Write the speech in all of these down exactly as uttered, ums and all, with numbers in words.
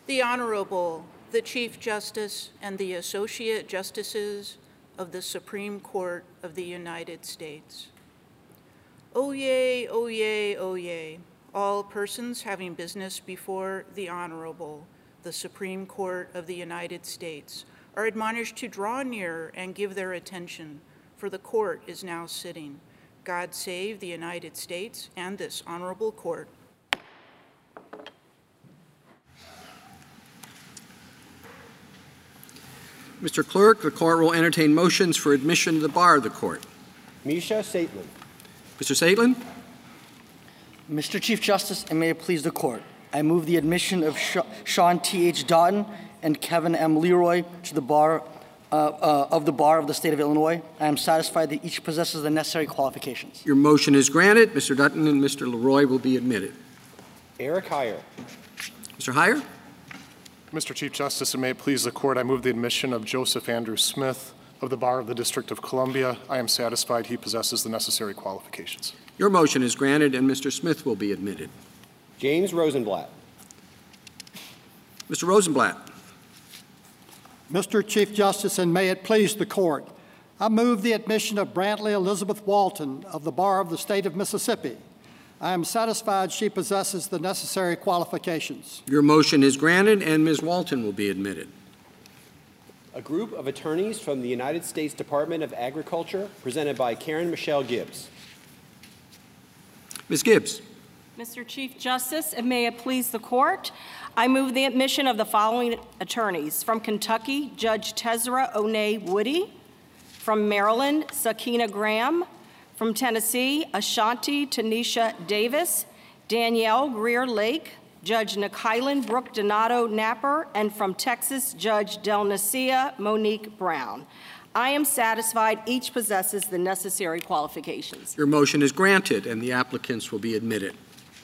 The Honorable, the Chief Justice and the Associate Justices of the Supreme Court of the United States. Oyez, oyez, oyez, all persons having business before the Honorable, the Supreme Court of the United States, are admonished to draw near and give their attention, for the court is now sitting. God save the United States and this honorable court. Mister Clerk, the court will entertain motions for admission to the bar of the court. Misha Saitlin. Mister Saitlin. Mister Chief Justice, and may it please the court, I move the admission of Sha Sean T H Doughton and Kevin M. Leroy to the bar uh, uh, of the bar of the state of Illinois. I am satisfied that each possesses the necessary qualifications. Your motion is granted. Mister Doughton and Mister Leroy will be admitted. Eric Heyer. Mister Heyer. Mister Chief Justice, and may it please the court, I move the admission of Joseph Andrew Smith of the Bar of the District of Columbia. I am satisfied he possesses the necessary qualifications. Your motion is granted, and Mister Smith will be admitted. James Rosenblatt. Mister Rosenblatt. Mister Chief Justice, and may it please the court, I move the admission of Brantley Elizabeth Walton of the Bar of the State of Mississippi. I am satisfied she possesses the necessary qualifications. Your motion is granted, and Miz Walton will be admitted. A group of attorneys from the United States Department of Agriculture, presented by Karen Michelle Gibbs. Miz Gibbs. Mister Chief Justice, and may it please the court, I move the admission of the following attorneys. From Kentucky, Judge Tezra Onay Woody. From Maryland, Sakina Graham. From Tennessee, Ashanti Tanisha Davis, Danielle Greer Lake, Judge Nikailan Brooke Donato Napper, and from Texas, Judge Delnacia Monique Brown. I am satisfied each possesses the necessary qualifications. Your motion is granted, and the applicants will be admitted.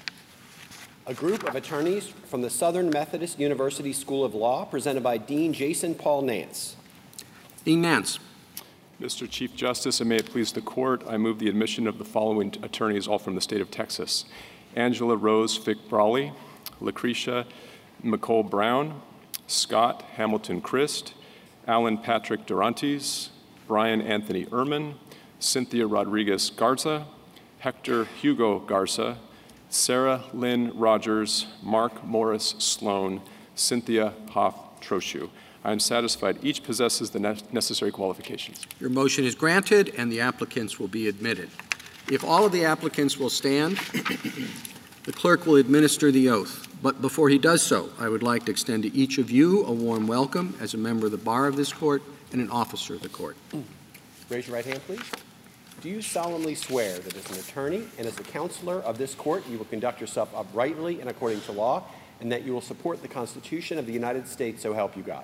A group of attorneys from the Southern Methodist University School of Law, presented by Dean Jason Paul Nance. Dean Nance. Mister Chief Justice, and may it please the court, I move the admission of the following attorneys, all from the state of Texas. Angela Rose Fick-Brawley, Lucretia McCole Brown, Scott Hamilton Christ, Alan Patrick Durantes, Brian Anthony Ehrman, Cynthia Rodriguez Garza, Hector Hugo Garza, Sarah Lynn Rogers, Mark Morris Sloan, Cynthia Hoff Troshu. I am satisfied each possesses the ne necessary qualifications. Your motion is granted, and the applicants will be admitted. If all of the applicants will stand, the clerk will administer the oath. But before he does so, I would like to extend to each of you a warm welcome as a member of the bar of this court and an officer of the court. Raise your right hand, please. Do you solemnly swear that as an attorney and as a counselor of this court, you will conduct yourself uprightly and according to law, and that you will support the Constitution of the United States, so help you God?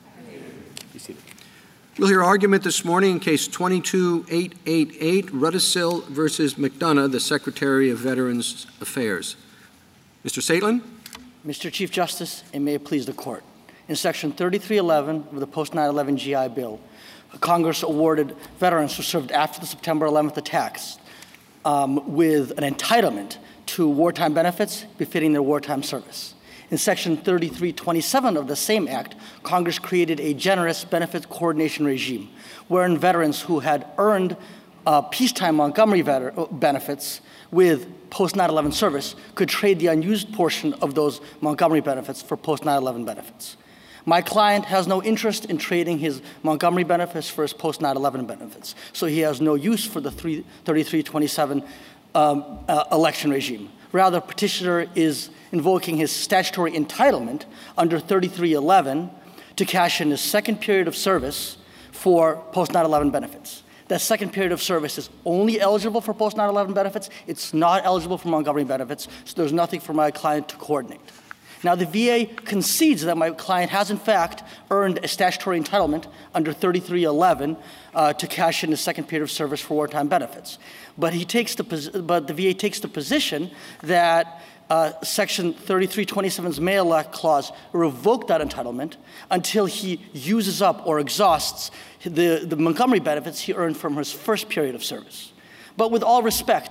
Be seated. We'll hear argument this morning in case twenty-two eight eighty-eight, Rudisill versus McDonough, the Secretary of Veterans Affairs. Mister Saitlin. Mister Chief Justice, and may it please the court. In Section thirty-three eleven of the post nine eleven G I Bill, Congress awarded veterans who served after the September eleventh attacks um, with an entitlement to wartime benefits befitting their wartime service. In Section thirty-three twenty-seven of the same act, Congress created a generous benefits coordination regime, wherein veterans who had earned uh, peacetime Montgomery benefits with post nine eleven service could trade the unused portion of those Montgomery benefits for post nine eleven benefits. My client has no interest in trading his Montgomery benefits for his post nine eleven benefits, so he has no use for the thirty-three twenty-seven um, uh, election regime. Rather, petitioner is invoking his statutory entitlement under thirty-three eleven to cash in his second period of service for post nine eleven benefits. That second period of service is only eligible for post nine eleven benefits. It's not eligible for Montgomery benefits, so there's nothing for my client to coordinate. Now, the V A concedes that my client has, in fact, earned a statutory entitlement under thirty-three eleven uh, to cash in his second period of service for wartime benefits. But he takes the, but the V A takes the position that uh, Section thirty-three twenty-seven's May Elect clause revoked that entitlement until he uses up or exhausts the, the Montgomery benefits he earned from his first period of service. But with all respect,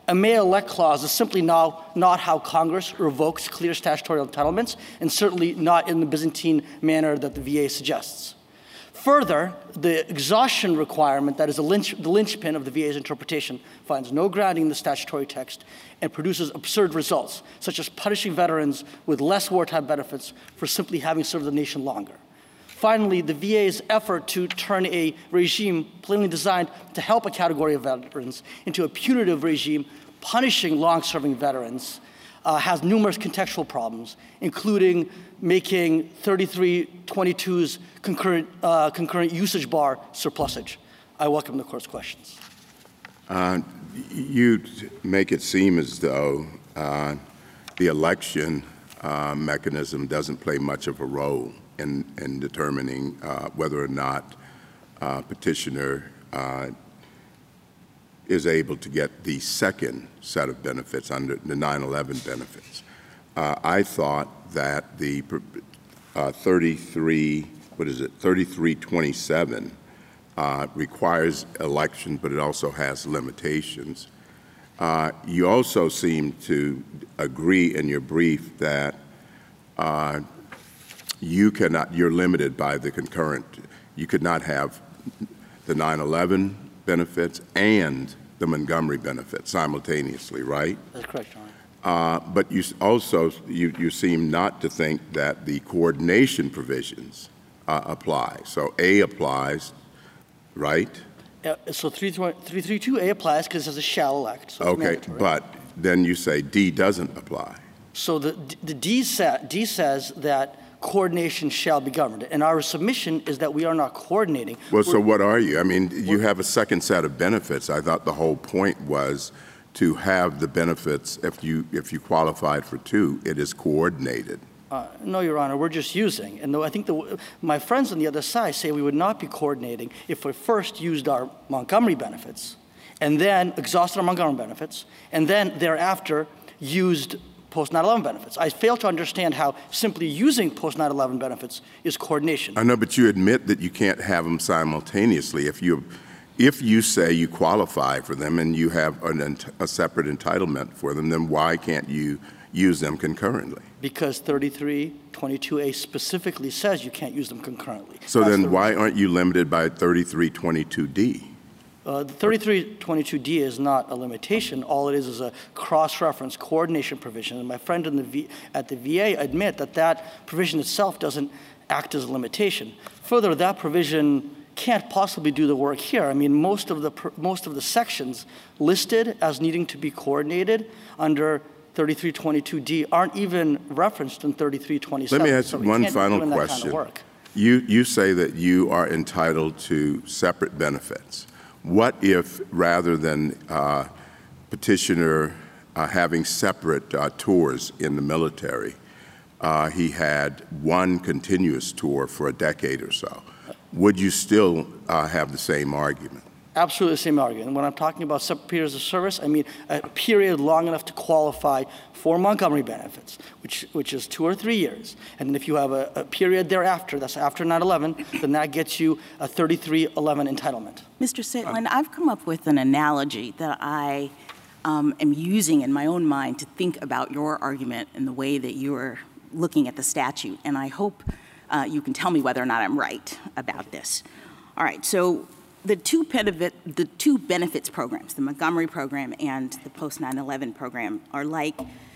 A may-elect clause is simply now not how Congress revokes clear statutory entitlements, and certainly not in the Byzantine manner that the V A suggests. Further, the exhaustion requirement that is the, lynch, the linchpin of the V A's interpretation finds no grounding in the statutory text and produces absurd results, such as punishing veterans with less wartime benefits for simply having served the nation longer. Finally, the V A's effort to turn a regime plainly designed to help a category of veterans into a punitive regime punishing long-serving veterans uh, has numerous contextual problems, including making thirty-three twenty-two's concurrent, uh, concurrent usage bar surplusage. I welcome the court's questions. Uh, you make it seem as though uh, the election uh, mechanism doesn't play much of a role in, in determining uh, whether or not uh, petitioner uh, is able to get the second set of benefits under the nine eleven benefits. Uh, I thought that the uh, thirty-three, what is it, thirty-three twenty-seven uh, requires election, but it also has limitations. Uh, you also seem to agree in your brief that uh, you cannot, you're limited by the concurrent, you could not have the nine eleven benefits and the Montgomery benefits simultaneously, right? That's correct, Your Honor. Uh, but you also, you, you seem not to think that the coordination provisions uh, apply. So A applies, right? Uh, so three thirty-two A applies because it says a shall elect. So okay, but then you say D doesn't apply. So the, the D, sa D says that coordination shall be governed. And our submission is that we are not coordinating. Well, We're, so what are you? I mean, you have a second set of benefits. I thought the whole point was to have the benefits, if you, if you qualified for two, it is coordinated. Uh, no, Your Honor, we're just using. And though I think the, my friends on the other side say we would not be coordinating if we first used our Montgomery benefits and then exhausted our Montgomery benefits and then thereafter used post nine eleven benefits. I fail to understand how simply using post nine eleven benefits is coordination. I know, but you admit that you can't have them simultaneously. If you, if you say you qualify for them and you have an, a separate entitlement for them, then why can't you use them concurrently? Because thirty-three twenty-two A specifically says you can't use them concurrently. So That's then the why reason. aren't you limited by thirty-three twenty-two D? Uh, the thirty-three twenty-two D is not a limitation. All it is is a cross-reference coordination provision. And my friend in the v at the V A admit that that provision itself doesn't act as a limitation. Further, that provision can't possibly do the work here. I mean, most of the, most of the sections listed as needing to be coordinated under thirty-three twenty-two D aren't even referenced in thirty-three twenty-seven. Let me ask so one final kind question. of work. You, you say that you are entitled to separate benefits. What if, rather than uh, petitioner uh, having separate uh, tours in the military, uh, he had one continuous tour for a decade or so? Would you still uh, have the same argument? Absolutely the same argument. When I'm talking about separate periods of service, I mean a period long enough to qualify for Montgomery benefits, which, which is two or three years. And if you have a, a period thereafter, that's after nine eleven, then that gets you a thirty-three eleven entitlement. Mister Saitlin, I've come up with an analogy that I um, am using in my own mind to think about your argument and the way that you are looking at the statute. And I hope uh, you can tell me whether or not I'm right about this. All right, so the two, benefit, the two benefits programs, the Montgomery program and the post nine eleven program, are like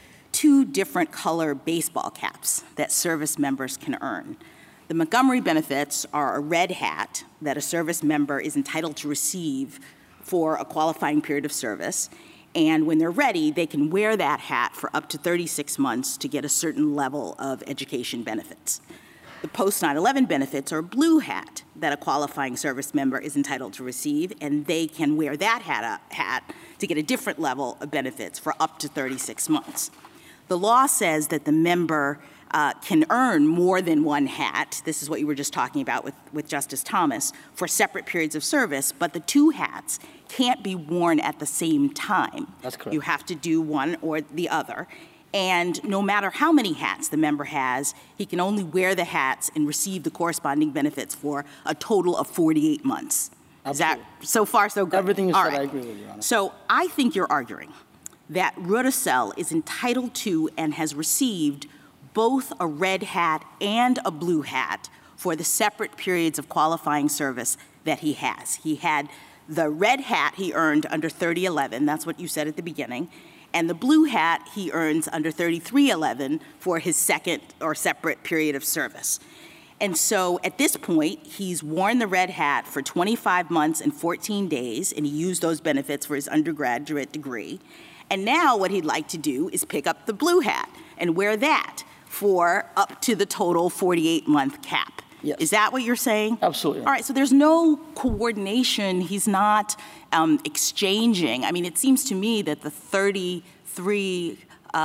two different color baseball caps that service members can earn. The Montgomery benefits are a red hat that a service member is entitled to receive for a qualifying period of service. And when they're ready, they can wear that hat for up to thirty-six months to get a certain level of education benefits. The post nine eleven benefits are a blue hat that a qualifying service member is entitled to receive, and they can wear that hat, up, hat to get a different level of benefits for up to thirty-six months. The law says that the member uh, can earn more than one hat. This is what you were just talking about with, with Justice Thomas, for separate periods of service, but the two hats can't be worn at the same time. That's correct. You have to do one or the other. And no matter how many hats the member has, he can only wear the hats and receive the corresponding benefits for a total of forty-eight months. Absolutely. Is that so far so good? Everything you All said, right. I agree with you, Your Honor. So I think you're arguing that Rudisill is entitled to and has received both a red hat and a blue hat for the separate periods of qualifying service that he has. He had the red hat he earned under thirty eleven, that's what you said at the beginning, and the blue hat he earns under thirty-three eleven for his second or separate period of service. And so at this point, he's worn the red hat for twenty-five months and fourteen days, and he used those benefits for his undergraduate degree. And now what he'd like to do is pick up the blue hat and wear that for up to the total forty-eight month cap. Yes. Is that what you're saying? Absolutely. All right, so there's no coordination. He's not um, exchanging. I mean, it seems to me that the thirty-three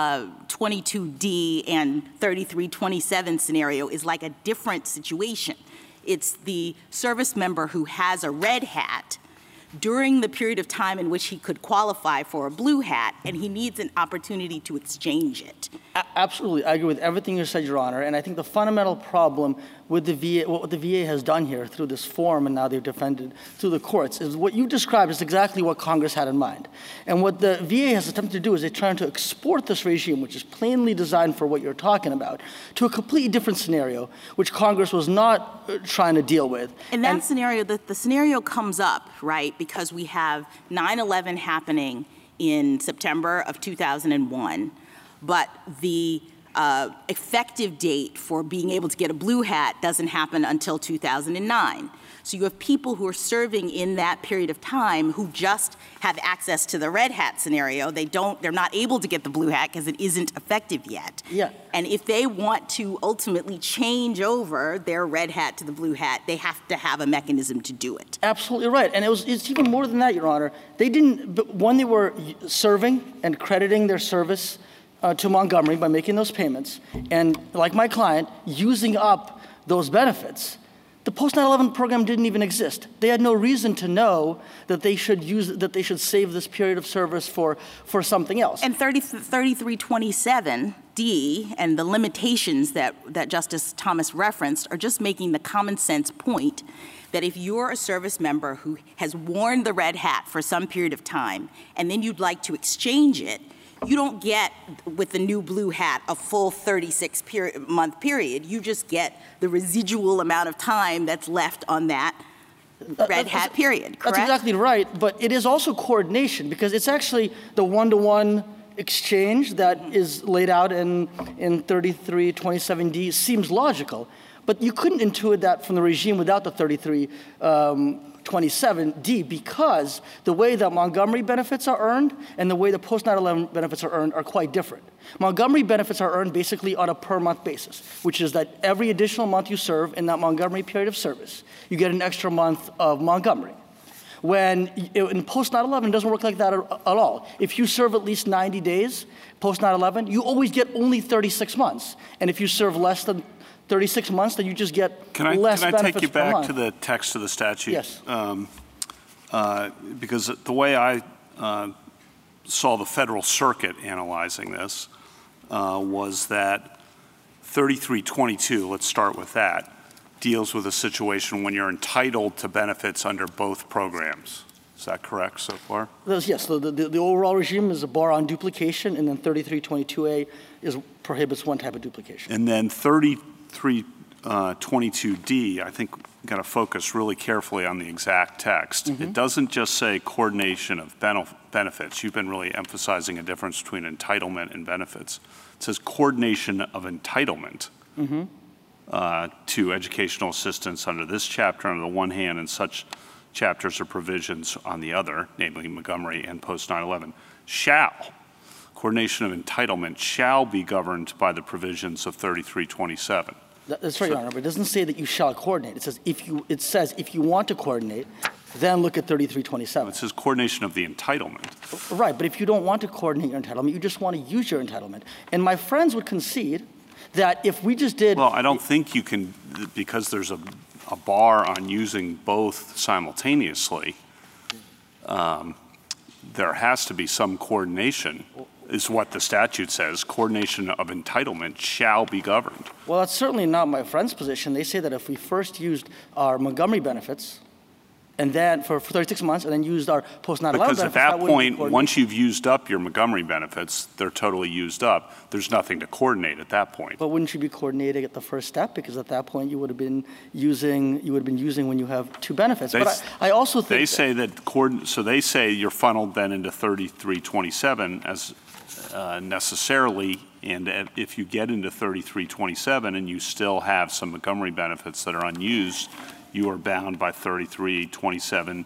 twenty-two D and thirty-three twenty-seven scenario is like a different situation. It's the service member who has a red hat during the period of time in which he could qualify for a blue hat, and he needs an opportunity to exchange it. A- absolutely, I agree with everything you said, Your Honor, and I think the fundamental problem with the V A, what the V A has done here through this form, and now they've defended through the courts, is what you described is exactly what Congress had in mind. And what the V A has attempted to do is they're trying to export this regime, which is plainly designed for what you're talking about, to a completely different scenario, which Congress was not uh, trying to deal with. In that and, scenario, the, the scenario comes up, right, because we have nine eleven happening in September of two thousand one, but the uh, effective date for being able to get a blue hat doesn't happen until two thousand nine. So you have people who are serving in that period of time who just have access to the red hat scenario. They don't, they're not able to get the blue hat because it isn't effective yet. Yeah. And if they want to ultimately change over their red hat to the blue hat, they have to have a mechanism to do it. Absolutely right. And it was, it's even more than that, Your Honor. They didn't, but when they were serving and crediting their service uh, to Montgomery by making those payments, and like my client, using up those benefits, the post nine eleven program didn't even exist. They had no reason to know that they should use, that they should save this period of service for, for something else. And thirty-three twenty-seven D and the limitations that, that Justice Thomas referenced are just making the common sense point that if you're a service member who has worn the red hat for some period of time and then you'd like to exchange it, you don't get, with the new blue hat, a full thirty-six month period. You just get the residual amount of time that's left on that red hat period, correct? That's exactly right, but it is also coordination because it's actually the one-to-one exchange that is laid out in, in thirty-three twenty-seven D seems logical, but you couldn't intuit that from the regime without the thirty-three twenty-seven D because the way that Montgomery benefits are earned and the way the post nine eleven benefits are earned are quite different. Montgomery benefits are earned basically on a per month basis, which is that every additional month you serve in that Montgomery period of service, you get an extra month of Montgomery. When in post nine eleven, it doesn't work like that at, at all. If you serve at least ninety days post nine eleven, you always get only thirty-six months. And if you serve less than thirty-six months, then you just get can I, less can I benefits take you per back month. to the text of the statute? Yes. Um, uh, because the way I uh, saw the Federal Circuit analyzing this uh, was that thirty-three twenty-two, let's start with that, deals with a situation when you're entitled to benefits under both programs. Is that correct so far? Yes, the, the, the overall regime is a bar on duplication, and then thirty-three twenty-two A is prohibits one type of duplication. And then thirty-three twenty-two D, I think, got to focus really carefully on the exact text. Mm-hmm. It doesn't just say coordination of benef benefits. You've been really emphasizing a difference between entitlement and benefits. It says coordination of entitlement mm-hmm. uh, to educational assistance under this chapter on the one hand and such chapters or provisions on the other, namely Montgomery and post nine eleven, shall, coordination of entitlement shall be governed by the provisions of thirty-three twenty-seven. That's right, so, Your Honor, but it doesn't say that you shall coordinate. It says if you, it says if you want to coordinate, then look at thirty-three twenty-seven. It says coordination of the entitlement. Right, but if you don't want to coordinate your entitlement, you just want to use your entitlement. And my friends would concede that if we just did... Well, I don't think you can, because there's a, a bar on using both simultaneously, um, there has to be some coordination, is what the statute says. Coordination of entitlement shall be governed. Well, that's certainly not my friend's position. They say that if we first used our Montgomery benefits and then for, for thirty-six months, and then used our post nine eleven Because benefits. at that wouldn't be point, coordinated. once you've used up your Montgomery benefits, they're totally used up. There's nothing to coordinate at that point. But wouldn't you be coordinating at the first step? Because at that point, you would have been using, you would have been using when you have two benefits. They But s- I, I also think They that- say that, coord- so they say you're funneled then into thirty-three twenty-seven as uh, necessarily, and if you get into thirty-three twenty-seven and you still have some Montgomery benefits that are unused, you are bound by thirty-three twenty-seven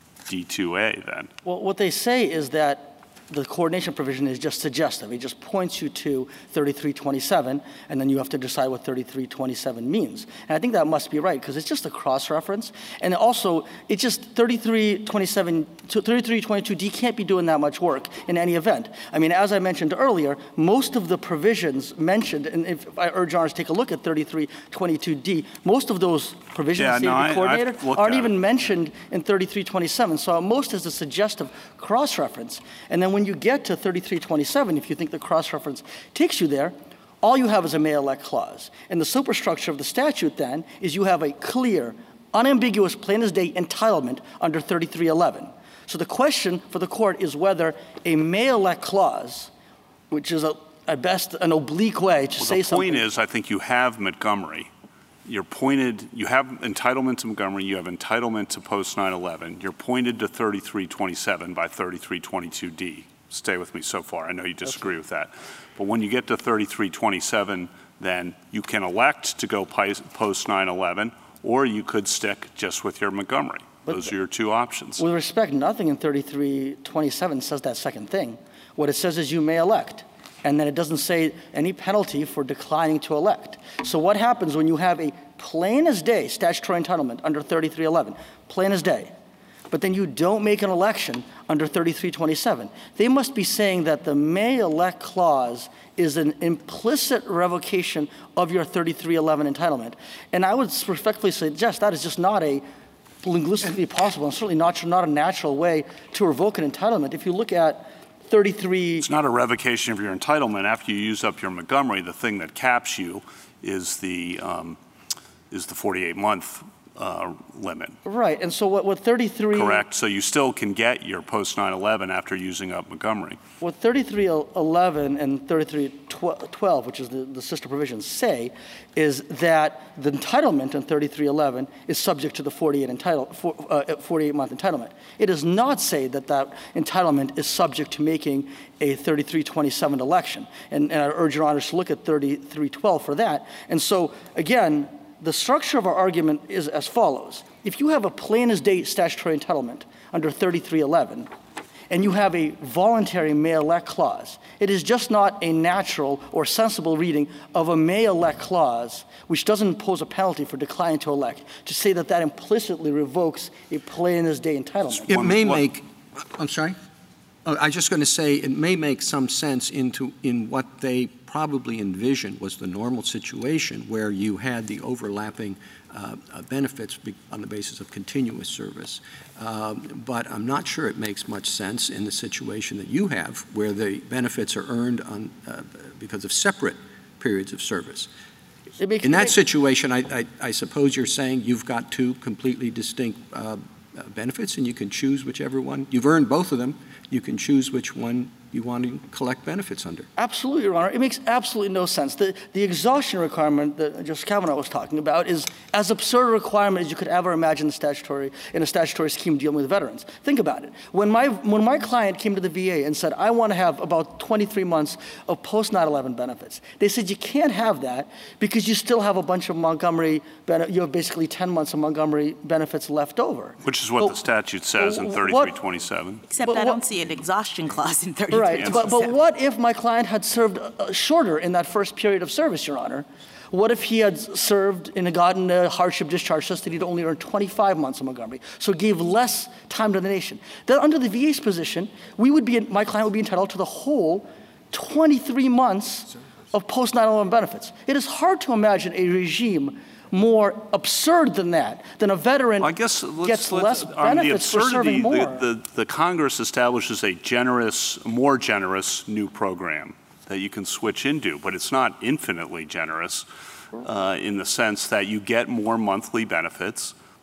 D two A then. Well, what they say is that the coordination provision is just suggestive. It just points you to thirty-three twenty-seven, and then you have to decide what thirty-three twenty-seven means. And I think that must be right, because it's just a cross-reference. And also, it's just thirty-three twenty-seven, thirty-three twenty-two D can't be doing that much work in any event. I mean, as I mentioned earlier, most of the provisions mentioned, and if I urge honors to take a look at thirty-three twenty-two D, most of those provisions Yeah, say no, to I- be I've coordinated looked aren't at even it. mentioned in thirty-three twenty-seven. So at most is a suggestive cross-reference. And then when you get to thirty-three twenty-seven, if you think the cross-reference takes you there, all you have is a may elect clause. And the superstructure of the statute then is you have a clear, unambiguous, plain as day entitlement under thirty-three eleven. So the question for the court is whether a may elect clause, which is a, at best an oblique way to Well, say the something. point is, I think you have Montgomery. You're pointed, you have entitlement to Montgomery, you have entitlement to post nine eleven. You're pointed to thirty-three twenty-seven by thirty-three twenty-two D. Stay with me so far. I know you disagree with that. But when you get to thirty-three twenty-seven, then you can elect to go post nine eleven, or you could stick just with your Montgomery. But Those are your two options. With respect, nothing in thirty-three twenty-seven says that second thing. What it says is you may elect. And then it doesn't say any penalty for declining to elect. So what happens when you have a plain as day statutory entitlement under thirty-three eleven, plain as day, but then you don't make an election under thirty-three twenty-seven? They must be saying that the may elect clause is an implicit revocation of your thirty-three eleven entitlement. And I would respectfully suggest that is just not a linguistically possible and certainly not, not a natural way to revoke an entitlement. If you look at thirty-three. It's not a revocation of your entitlement. After you use up your Montgomery, the thing that caps you is the um, is the forty-eight month uh, limit. Right, and so what, what thirty-three. Correct. So you still can get your post nine eleven after using up Montgomery. What thirty-three eleven and thirty-three twelve, which is the, the sister provisions, say is that the entitlement in thirty-three eleven is subject to the forty-eight entitle, for, uh, forty-eight month entitlement. It does not say that that entitlement is subject to making a thirty-three twenty-seven election. And, and I urge your honors to look at thirty-three twelve for that. And so, again, the structure of our argument is as follows. If you have a plain as day statutory entitlement under thirty-three eleven, and you have a voluntary may elect clause, it is just not a natural or sensible reading of a may elect clause which doesn't impose a penalty for declining to elect, to say that that implicitly revokes a plain as day entitlement. It One- may one- make, I'm sorry? Oh, I was just going to say it may make some sense into in what they probably envisioned was the normal situation where you had the overlapping uh, uh, benefits be- on the basis of continuous service. Um, but I'm not sure it makes much sense in the situation that you have where the benefits are earned on uh, because of separate periods of service. It makes- In it that makes- situation, I, I, I suppose you're saying you've got two completely distinct uh, uh, benefits, and you can choose whichever one. You've earned both of them. You can choose which one you want to collect benefits under. Absolutely, Your Honor. It makes absolutely no sense. The, the exhaustion requirement that Justice Kavanaugh was talking about is as absurd a requirement as you could ever imagine in, statutory, in a statutory scheme dealing with veterans. Think about it. When my, when my client came to the V A and said, I want to have about twenty-three months of post nine eleven benefits, they said you can't have that because you still have a bunch of Montgomery, bene- you have basically ten months of Montgomery benefits left over. Which is what Well, the statute says in well, thirty-three what- twenty-seven. Except But I what- don't see an exhaustion clause in thirty-three. Right, but, but what if my client had served uh, shorter in that first period of service, Your Honor? What if he had served and gotten a hardship discharge such that he'd only earned twenty-five months of Montgomery, so gave less time to the nation? Then under the V A's position, we would be, my client would be entitled to the whole twenty-three months of post nine eleven benefits. It is hard to imagine a regime more absurd than that, than a veteran Well, I guess let's, gets let's, less on the benefits for serving absurdity, more. the, the, the Congress establishes a generous, more generous new program that you can switch into, but it's not infinitely generous uh, in the sense that you get more monthly benefits,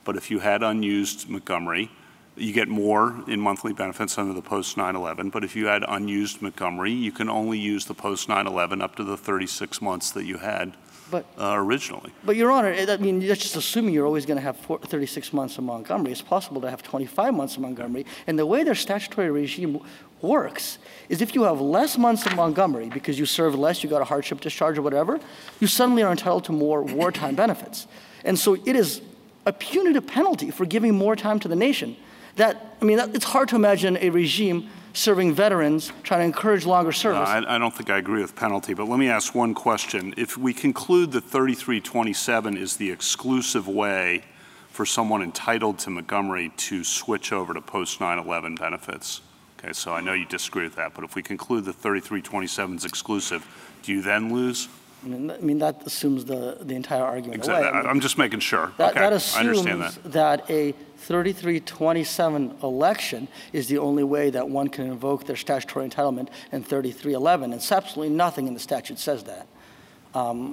But if you had unused Montgomery, you get more in monthly benefits under the post nine eleven. But if you had unused Montgomery, you can only use the post nine eleven up to the thirty-six months that you had But, uh, originally. but Your Honor, I mean, that's just assuming you're always going to have four, thirty-six months of Montgomery. It's possible to have twenty-five months of Montgomery. And the way their statutory regime works is if you have less months of Montgomery because you served less, you got a hardship discharge or whatever, you suddenly are entitled to more wartime benefits. And so it is a punitive penalty for giving more time to the nation. That, I mean, that, it's hard to imagine a regime serving veterans, trying to encourage longer service. Uh, I, I don't think I agree with penalty, but let me ask one question. If we conclude that thirty-three twenty-seven is the exclusive way for someone entitled to Montgomery to switch over to post nine eleven benefits, okay, so I know you disagree with that, but if we conclude that thirty-three twenty-seven is exclusive, do you then lose? I mean, I mean that assumes the, the entire argument Exactly. away. I mean, I'm just making sure. that, okay, that I assumes understand that. that a thirty-three twenty-seven election is the only way that one can invoke their statutory entitlement in thirty-three eleven. It's absolutely nothing in the statute says that. Um,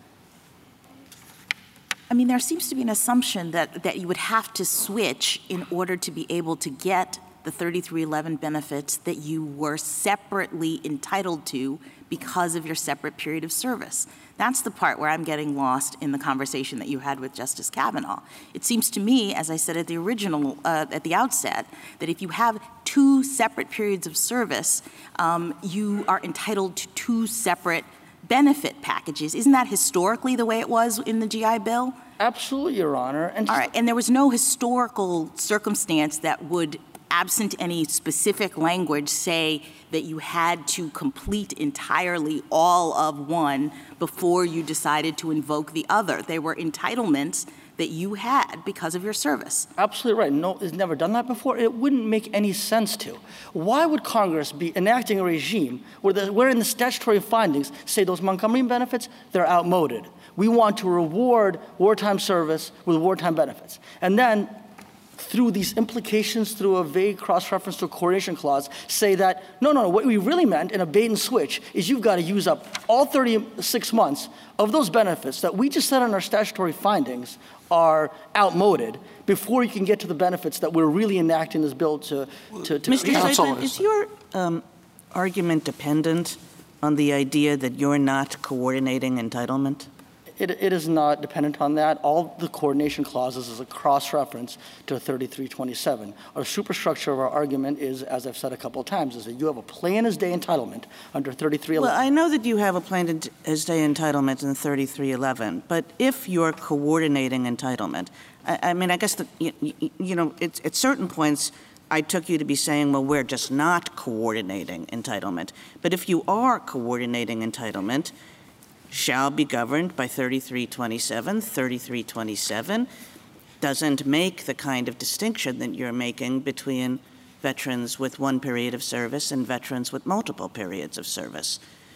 I mean, there seems to be an assumption that, that you would have to switch in order to be able to get the thirty-three eleven benefits that you were separately entitled to because of your separate period of service. That's the part where I'm getting lost in the conversation that you had with Justice Kavanaugh. It seems to me, as I said at the original, uh, at the outset, that if you have two separate periods of service, um, you are entitled to two separate benefit packages. Isn't that historically the way it was in the G I Bill? Absolutely, Your Honor. And All right, and there was no historical circumstance that would, absent any specific language, say that you had to complete entirely all of one before you decided to invoke the other. They were entitlements that you had because of your service. Absolutely right. No, it's never done that before. It wouldn't make any sense to. Why would Congress be enacting a regime where, the, where in the statutory findings say those Montgomery benefits, they're outmoded? We want to reward wartime service with wartime benefits. And then through these implications, through a vague cross-reference to a coordination clause, say that, no, no, no, what we really meant in a bait and switch is you've got to use up all thirty-six months of those benefits that we just said in our statutory findings are outmoded before you can get to the benefits that we're really enacting this bill to, to, to Mister President, is your um, argument dependent on the idea that you're not coordinating entitlement? It, it is not dependent on that. All the coordination clauses is a cross-reference to thirty-three twenty-seven. Our superstructure of our argument is, as I've said a couple of times, is that you have a plain-as-day entitlement under thirty-three eleven. Well, I know that you have a plain-as-day entitlement in thirty-three eleven, but if you're coordinating entitlement, I, I mean, I guess, the, you, you know, it's, at certain points, I took you to be saying, well, we're just not coordinating entitlement. But if you are coordinating entitlement, shall be governed by thirty-three twenty-seven. thirty-three twenty-seven doesn't make the kind of distinction that you're making between veterans with one period of service and veterans with multiple periods of service.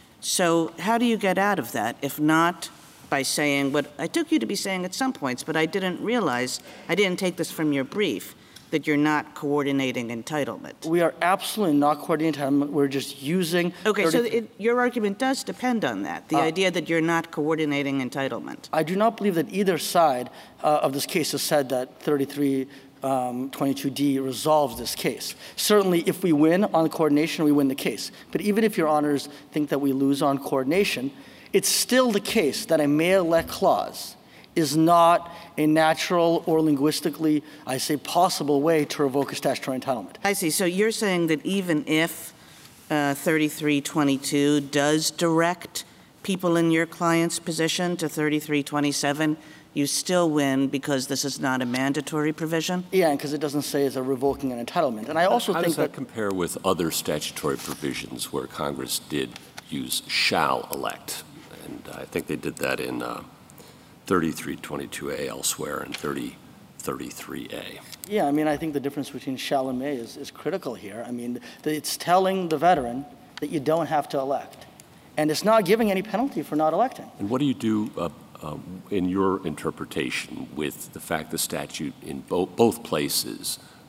So how do you get out of that, if not by saying what I took you to be saying at some points, but I didn't realize, I didn't take this from your brief, that you're not coordinating entitlement? We are absolutely not coordinating entitlement. We're just using... Okay, so it, your argument does depend on that, the uh, idea that you're not coordinating entitlement. I do not believe that either side uh, of this case has said that thirty-three twenty-two D resolves this case. Certainly, if we win on coordination, we win the case. But even if your honors think that we lose on coordination, it's still the case that a may-elect clause is not a natural or linguistically, I say, possible way to revoke a statutory entitlement. I see. So you're saying that even if uh, thirty-three twenty-two does direct people in your client's position to thirty-three twenty-seven, you still win because this is not a mandatory provision? Yeah, because it doesn't say it's a revoking an entitlement. And I also How think does that, that compare with other statutory provisions where Congress did use shall elect? And I think they did that in uh, thirty-three twenty-two A elsewhere and thirty thirty-three A. Yeah, I mean, I think the difference between shall and may is, is critical here. I mean, the, it's telling the veteran that you don't have to elect. And it's not giving any penalty for not electing. And what do you do uh, uh, in your interpretation with the fact the statute in bo both places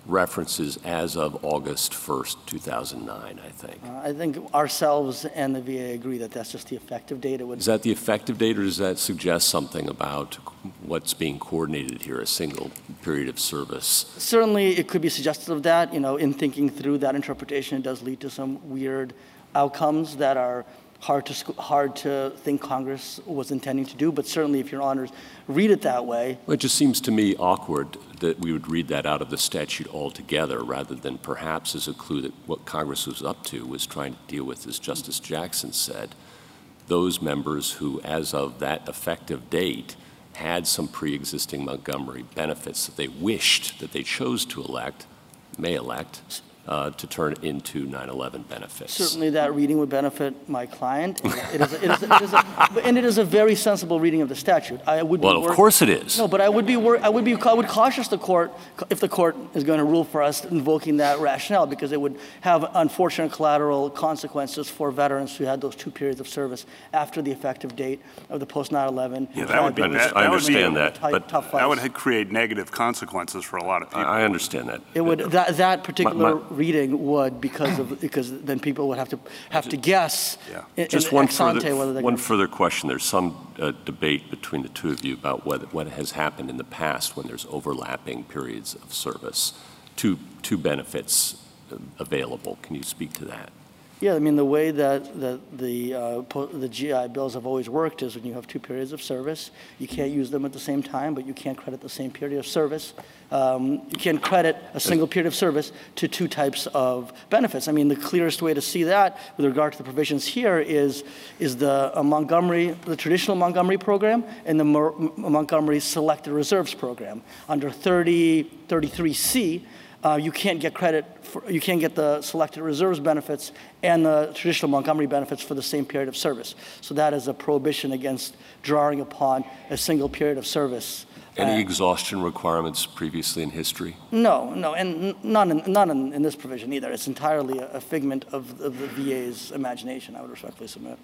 references as of August first, two thousand nine, I think. Uh, I think ourselves and the V A agree that that's just the effective date. It would Is that the effective date, or does that suggest something about what's being coordinated here, a single period of service? Certainly, it could be suggestive of that. You know, in thinking through that interpretation, it does lead to some weird outcomes that are hard to sc- hard to think Congress was intending to do. But certainly, if Your Honors read it that way, Well, it just seems to me awkward that we would read that out of the statute altogether, rather than perhaps as a clue that what Congress was up to was trying to deal with, as Justice Jackson said, those members who, as of that effective date, had some pre-existing Montgomery benefits that they wished, that they chose to elect, may elect, uh, to turn into nine eleven benefits. certainly that reading would benefit my client. It is, a, it is, a, it is a, and it is a very sensible reading of the statute. I would Well, be of wor- course it is. No, but I would be wor- I would be I would cautious the court if the court is going to rule for us invoking that rationale, because it would have unfortunate collateral consequences for veterans who had those two periods of service after the effective date of the post nine eleven. Yeah, that would be, that, I that would be understand that, tight, but tough that would fights. create negative consequences for a lot of people. I I understand that. It would that that particular My- my- reading would because of because then people would have to have to guess Yeah. in, Just in one ex ante further, whether they're one gonna- further question. There's some uh, debate between the two of you about whether, what has happened in the past when there's overlapping periods of service, two, two benefits uh, available. Can you speak to that? Yeah, I mean, the way that, that the, uh, po- the G I bills have always worked is when you have two periods of service, you can't use them at the same time, but you can't credit the same period of service. Um, you can credit a single period of service to two types of benefits. I mean, the clearest way to see that with regard to the provisions here is, is the uh, Montgomery, the traditional Montgomery program and the Mo- Montgomery Selected Reserves program. Under thirty thirty-three C, Uh, you can't get credit for, you can't get the selected reserves benefits and the traditional Montgomery benefits for the same period of service. So that is a prohibition against drawing upon a single period of service. Any Uh, exhaustion requirements previously in history? No, no, and n- none in, none in, in this provision either. It's entirely a, a figment of, of the V A's imagination, I would respectfully submit.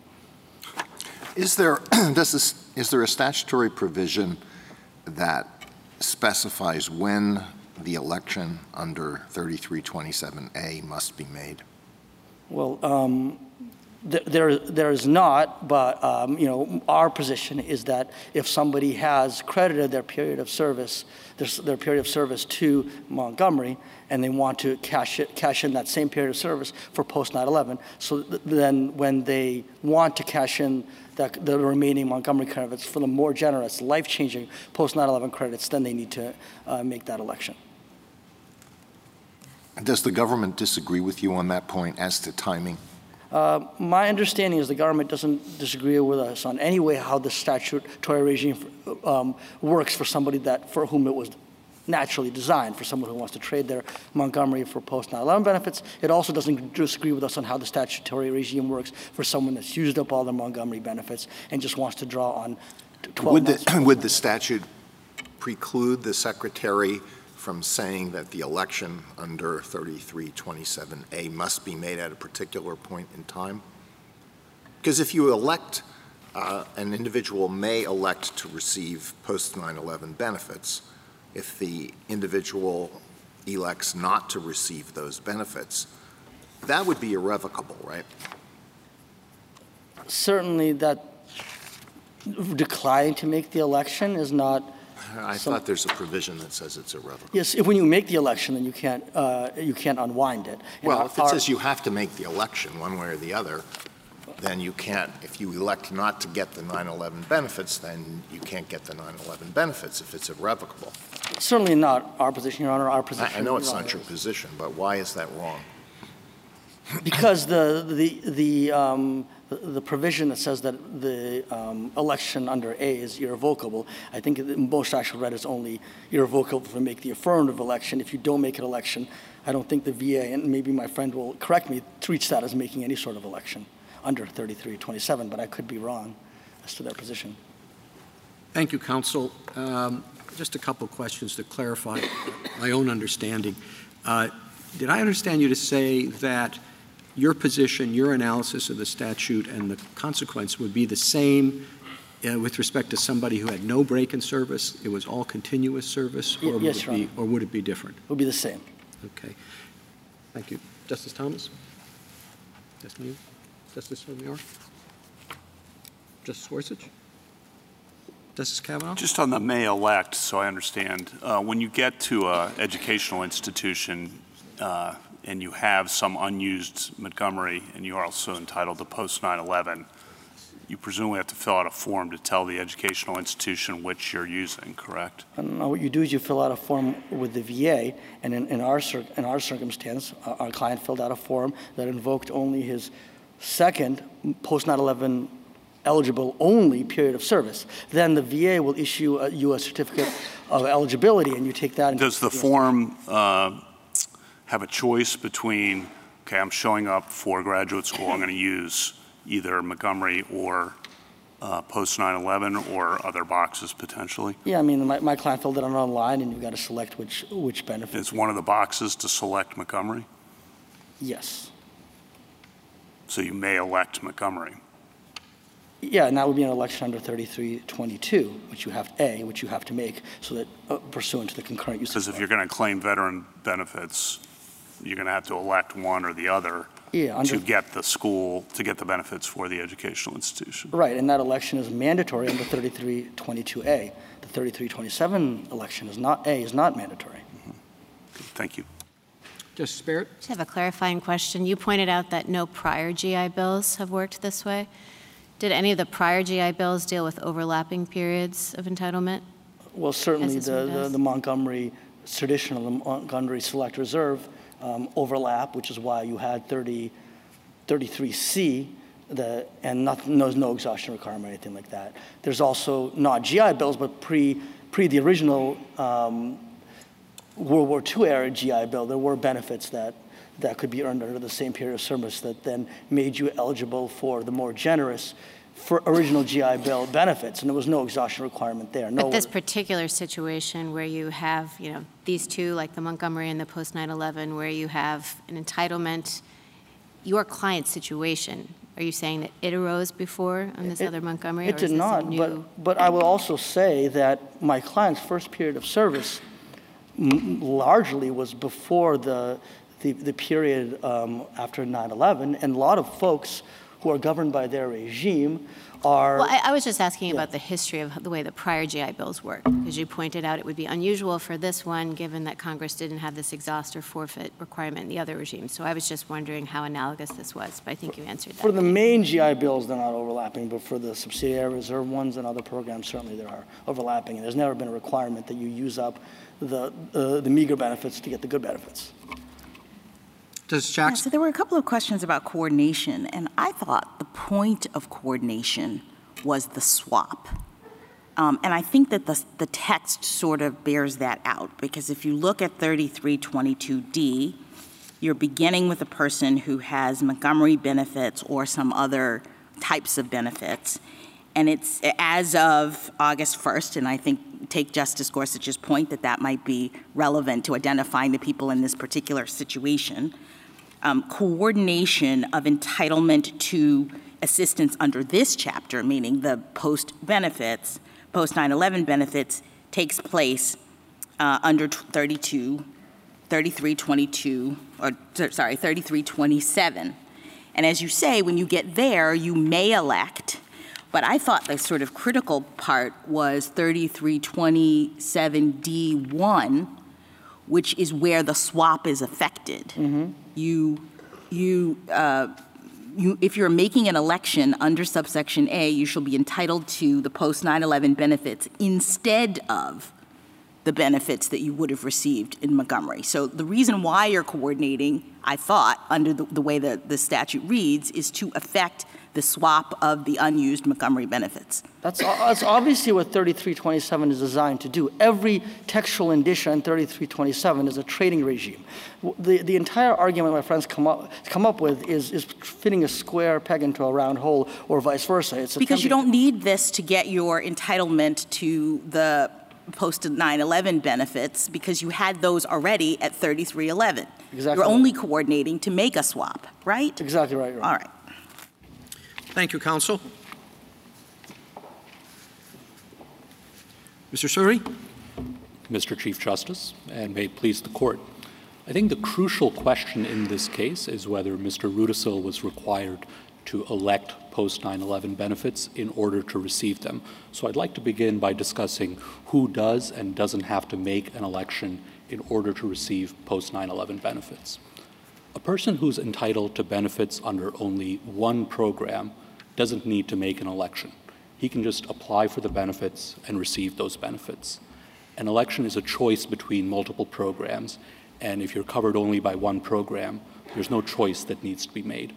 Is there, does this, is there a statutory provision that specifies when the election under thirty-three twenty-seven A must be made? Well, um, th- there, there is not, but, um, you know, our position is that if somebody has credited their period of service, their, s- their period of service to Montgomery, and they want to cash it, cash in that same period of service for post nine eleven, so th- then when they want to cash in that, the remaining Montgomery credits for the more generous, life-changing post nine eleven credits, then they need to uh, make that election. Does the government disagree with you on that point as to timing? Uh, my understanding is the government doesn't disagree with us on any way how the statutory regime um, works for somebody that for whom it was naturally designed, for someone who wants to trade their Montgomery for post nine eleven benefits. It also doesn't disagree with us on how the statutory regime works for someone that's used up all their Montgomery benefits and just wants to draw on twelve Would months. the, would the statute preclude the Secretary from saying that the election under thirty-three twenty-seven A must be made at a particular point in time? Because if you elect, uh, an individual may elect to receive post nine eleven benefits. If the individual elects not to receive those benefits, that would be irrevocable, right? Certainly that decline to make the election is not. I Some- thought there's a provision that says it's irrevocable. Yes, if when you make the election, then you can't, uh, you can't unwind it. And Well, our- if it our- says you have to make the election one way or the other, then you can't, if you elect not to get the nine eleven benefits, then you can't get the nine eleven benefits if it's irrevocable. Certainly not our position, Your Honor. Our I, position. I know it's Your not Honor, your position, but why is that wrong? Because the, the, the, um, the- the provision that says that the um, election under A is irrevocable, I think that most actual read is only irrevocable to make the affirmative election. If you don't make an election, I don't think the V A, and maybe my friend will correct me, treats that as making any sort of election under thirty-three twenty-seven, but I could be wrong as to their position. Thank you, counsel. Um, just a couple questions to clarify my own understanding. Uh, did I understand you to say that your position, your analysis of the statute and the consequence would be the same uh, with respect to somebody who had no break in service? It was all continuous service? Y- Or would yes, it Your be, Honor. or would it be different? It would be the same. Okay. Thank you. Justice Thomas? Yes, ma'am. Justice Sotomayor? Justice Gorsuch? Justice Kavanaugh? Just on the may elect, so I understand, uh, when you get to an educational institution uh, and you have some unused Montgomery and you are also entitled to post nine eleven, you presumably have to fill out a form to tell the educational institution which you're using, correct? And what you do is you fill out a form with the V A, and in, in, our, cir in our circumstance, our, our client filled out a form that invoked only his second post nine eleven eligible only period of service. Then the V A will issue a, you a certificate of eligibility, and you take that. Does the form uh, have a choice between, okay, I'm showing up for graduate school, I'm going to use either Montgomery or uh, post nine eleven or other boxes potentially? Yeah, I mean, my, my client filled it out online, and you've got to select which, which benefit. Is one of the boxes to select Montgomery? Yes. So you may elect Montgomery. Yeah, and that would be an election under thirty-three twenty-two, which you have, A, which you have to make so that uh, pursuant to the concurrent use. Because if you're going to claim veteran benefits, you're going to have to elect one or the other yeah, under, to get the school, to get the benefits for the educational institution. Right, and that election is mandatory under thirty-three twenty-two A. The thirty-three twenty-seven election is not, A, is not mandatory. Mm-hmm. Thank you. Justice Barrett? I just have a clarifying question. You pointed out that no prior G I Bills have worked this way. Did any of the prior G I Bills deal with overlapping periods of entitlement? Well, certainly the, the, the Montgomery traditional, the Montgomery Select Reserve um, overlap, which is why you had thirty, thirty-three C, the, and nothing, there's no exhaustion requirement or anything like that. There's also not G I Bills, but pre, pre the original um, World War Two era G I Bill, there were benefits that, that could be earned under the same period of service that then made you eligible for the more generous for original G I Bill benefits, and there was no exhaustion requirement there. No. But this particular situation where you have, you know, these two, like the Montgomery and the post nine eleven, where you have an entitlement, your client's situation, are you saying that it arose before on this it, other Montgomery? It or did is this not, a new... but, but I will also say that my client's first period of service m largely was before the, the, the period um, after nine eleven, and a lot of folks who are governed by their regime are... Well, I, I was just asking yeah. about the history of the way the prior G I Bills work, because you pointed out it would be unusual for this one, given that Congress didn't have this exhaust or forfeit requirement in the other regime. So I was just wondering how analogous this was, but I think you answered that. For the main G I Bills, they're not overlapping, but for the subsidiary reserve ones and other programs, certainly there are overlapping, and there's never been a requirement that you use up the, uh, the meager benefits to get the good benefits. Does Yeah, so there were a couple of questions about coordination, and I thought the point of coordination was the swap. Um, and I think that the, the text sort of bears that out, because if you look at thirty-three twenty-two D, you're beginning with a person who has Montgomery benefits or some other types of benefits. And it's as of August first, and I think take Justice Gorsuch's point that that might be relevant to identifying the people in this particular situation. Um, coordination of entitlement to assistance under this chapter, meaning the post-benefits, post nine eleven benefits, takes place uh, under thirty-two, thirty-three twenty-two, or sorry, thirty-three twenty-seven. And as you say, when you get there, you may elect, but I thought the sort of critical part was thirty-three twenty-seven D one, which is where the swap is affected. Mm-hmm. You, you, uh, you, if you're making an election under subsection A, you shall be entitled to the post nine eleven benefits instead of the benefits that you would have received in Montgomery. So the reason why you're coordinating, I thought, under the, the way that the statute reads, is to affect the swap of the unused Montgomery benefits. That's, that's obviously what thirty-three twenty-seven is designed to do. Every textual indicia in thirty-three twenty-seven is a trading regime. The, the entire argument my friends come up, come up with is, is fitting a square peg into a round hole or vice versa. It's because you don't need this to get your entitlement to the post nine eleven benefits, because you had those already at thirty-three eleven. Exactly. You're only coordinating to make a swap, right? Exactly right. right. All right. Thank you, counsel. Mister Suri? Mister Chief Justice, and may it please the court. I think the crucial question in this case is whether Mister Rudisill was required to elect post nine eleven benefits in order to receive them. So I'd like to begin by discussing who does and doesn't have to make an election in order to receive post nine eleven benefits. A person who's entitled to benefits under only one program doesn't need to make an election. He can just apply for the benefits and receive those benefits. An election is a choice between multiple programs, and if you're covered only by one program, there's no choice that needs to be made.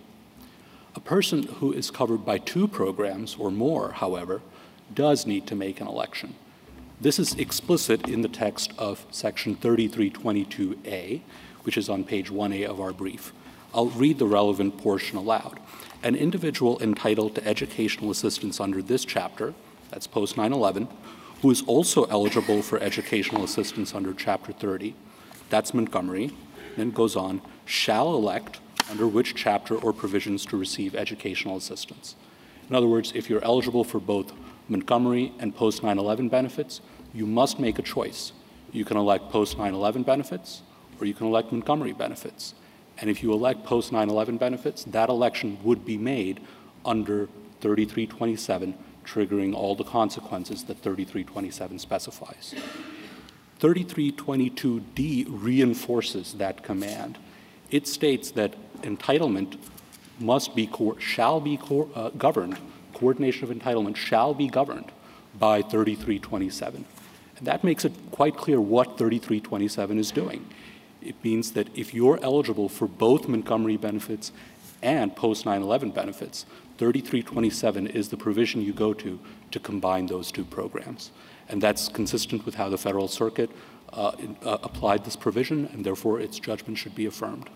A person who is covered by two programs or more, however, does need to make an election. This is explicit in the text of Section thirty-three twenty-two A, which is on page one A of our brief. I'll read the relevant portion aloud. An individual entitled to educational assistance under this chapter, that's post nine eleven, who is also eligible for educational assistance under Chapter thirty, that's Montgomery, then goes on, shall elect under which chapter or provisions to receive educational assistance. In other words, if you're eligible for both Montgomery and post nine eleven benefits, you must make a choice. You can elect post nine eleven benefits, or you can elect Montgomery benefits. And if you elect post nine eleven benefits, that election would be made under thirty-three twenty-seven, triggering all the consequences that thirty-three twenty-seven specifies. thirty-three twenty-two D reinforces that command. It states that entitlement must be, shall be co uh, governed, coordination of entitlement shall be governed by thirty-three twenty-seven. And that makes it quite clear what thirty-three twenty-seven is doing. It means that if you're eligible for both Montgomery benefits and post nine eleven benefits, thirty-three twenty-seven is the provision you go to to combine those two programs. And that's consistent with how the Federal Circuit uh, uh, applied this provision, and therefore its judgment should be affirmed.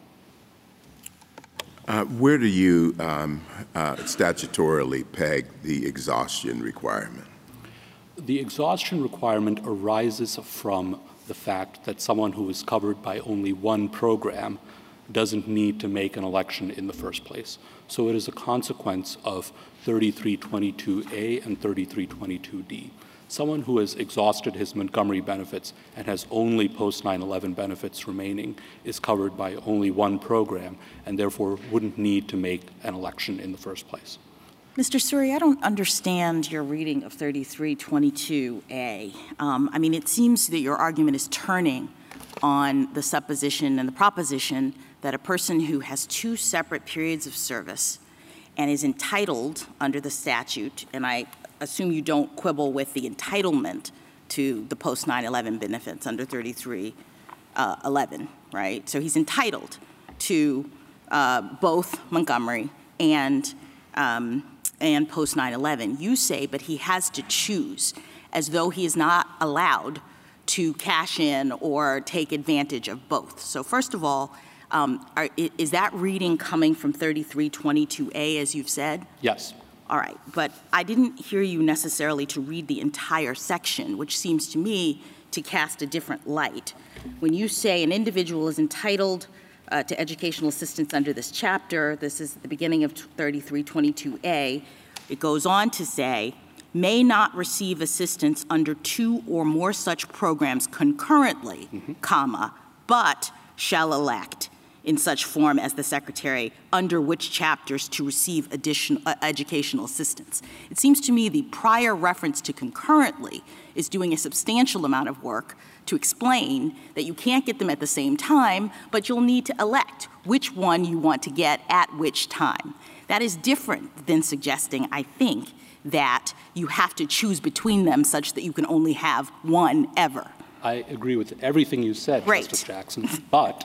Uh, where do you um, uh, statutorily peg the exhaustion requirement? The exhaustion requirement arises from the fact that someone who is covered by only one program doesn't need to make an election in the first place. So it is a consequence of thirty-three twenty-two A and thirty-three twenty-two D. Someone who has exhausted his Montgomery benefits and has only post nine eleven benefits remaining is covered by only one program and therefore wouldn't need to make an election in the first place. Mister Suri, I don't understand your reading of thirty-three twenty-two A. Um, I mean, it seems that your argument is turning on the supposition and the proposition that a person who has two separate periods of service and is entitled under the statute, and I assume you don't quibble with the entitlement to the post nine eleven benefits under thirty-three eleven, right? So he's entitled to uh, both Montgomery and um, and post nine eleven. You say, but he has to choose, as though he is not allowed to cash in or take advantage of both. So first of all, um, are, is that reading coming from thirty-three twenty-two A, as you've said? Yes. All right, but I didn't hear you necessarily to read the entire section, which seems to me to cast a different light. When you say an individual is entitled uh, to educational assistance under this chapter, this is the beginning of thirty-three twenty-two A, it goes on to say, may not receive assistance under two or more such programs concurrently, mm-hmm. comma, but shall elect in such form as the Secretary under which chapters to receive additional uh, educational assistance. It seems to me the prior reference to concurrently is doing a substantial amount of work to explain that you can't get them at the same time, but you'll need to elect which one you want to get at which time. That is different than suggesting, I think, that you have to choose between them such that you can only have one ever. I agree with everything you said, Great. Justice Jackson, but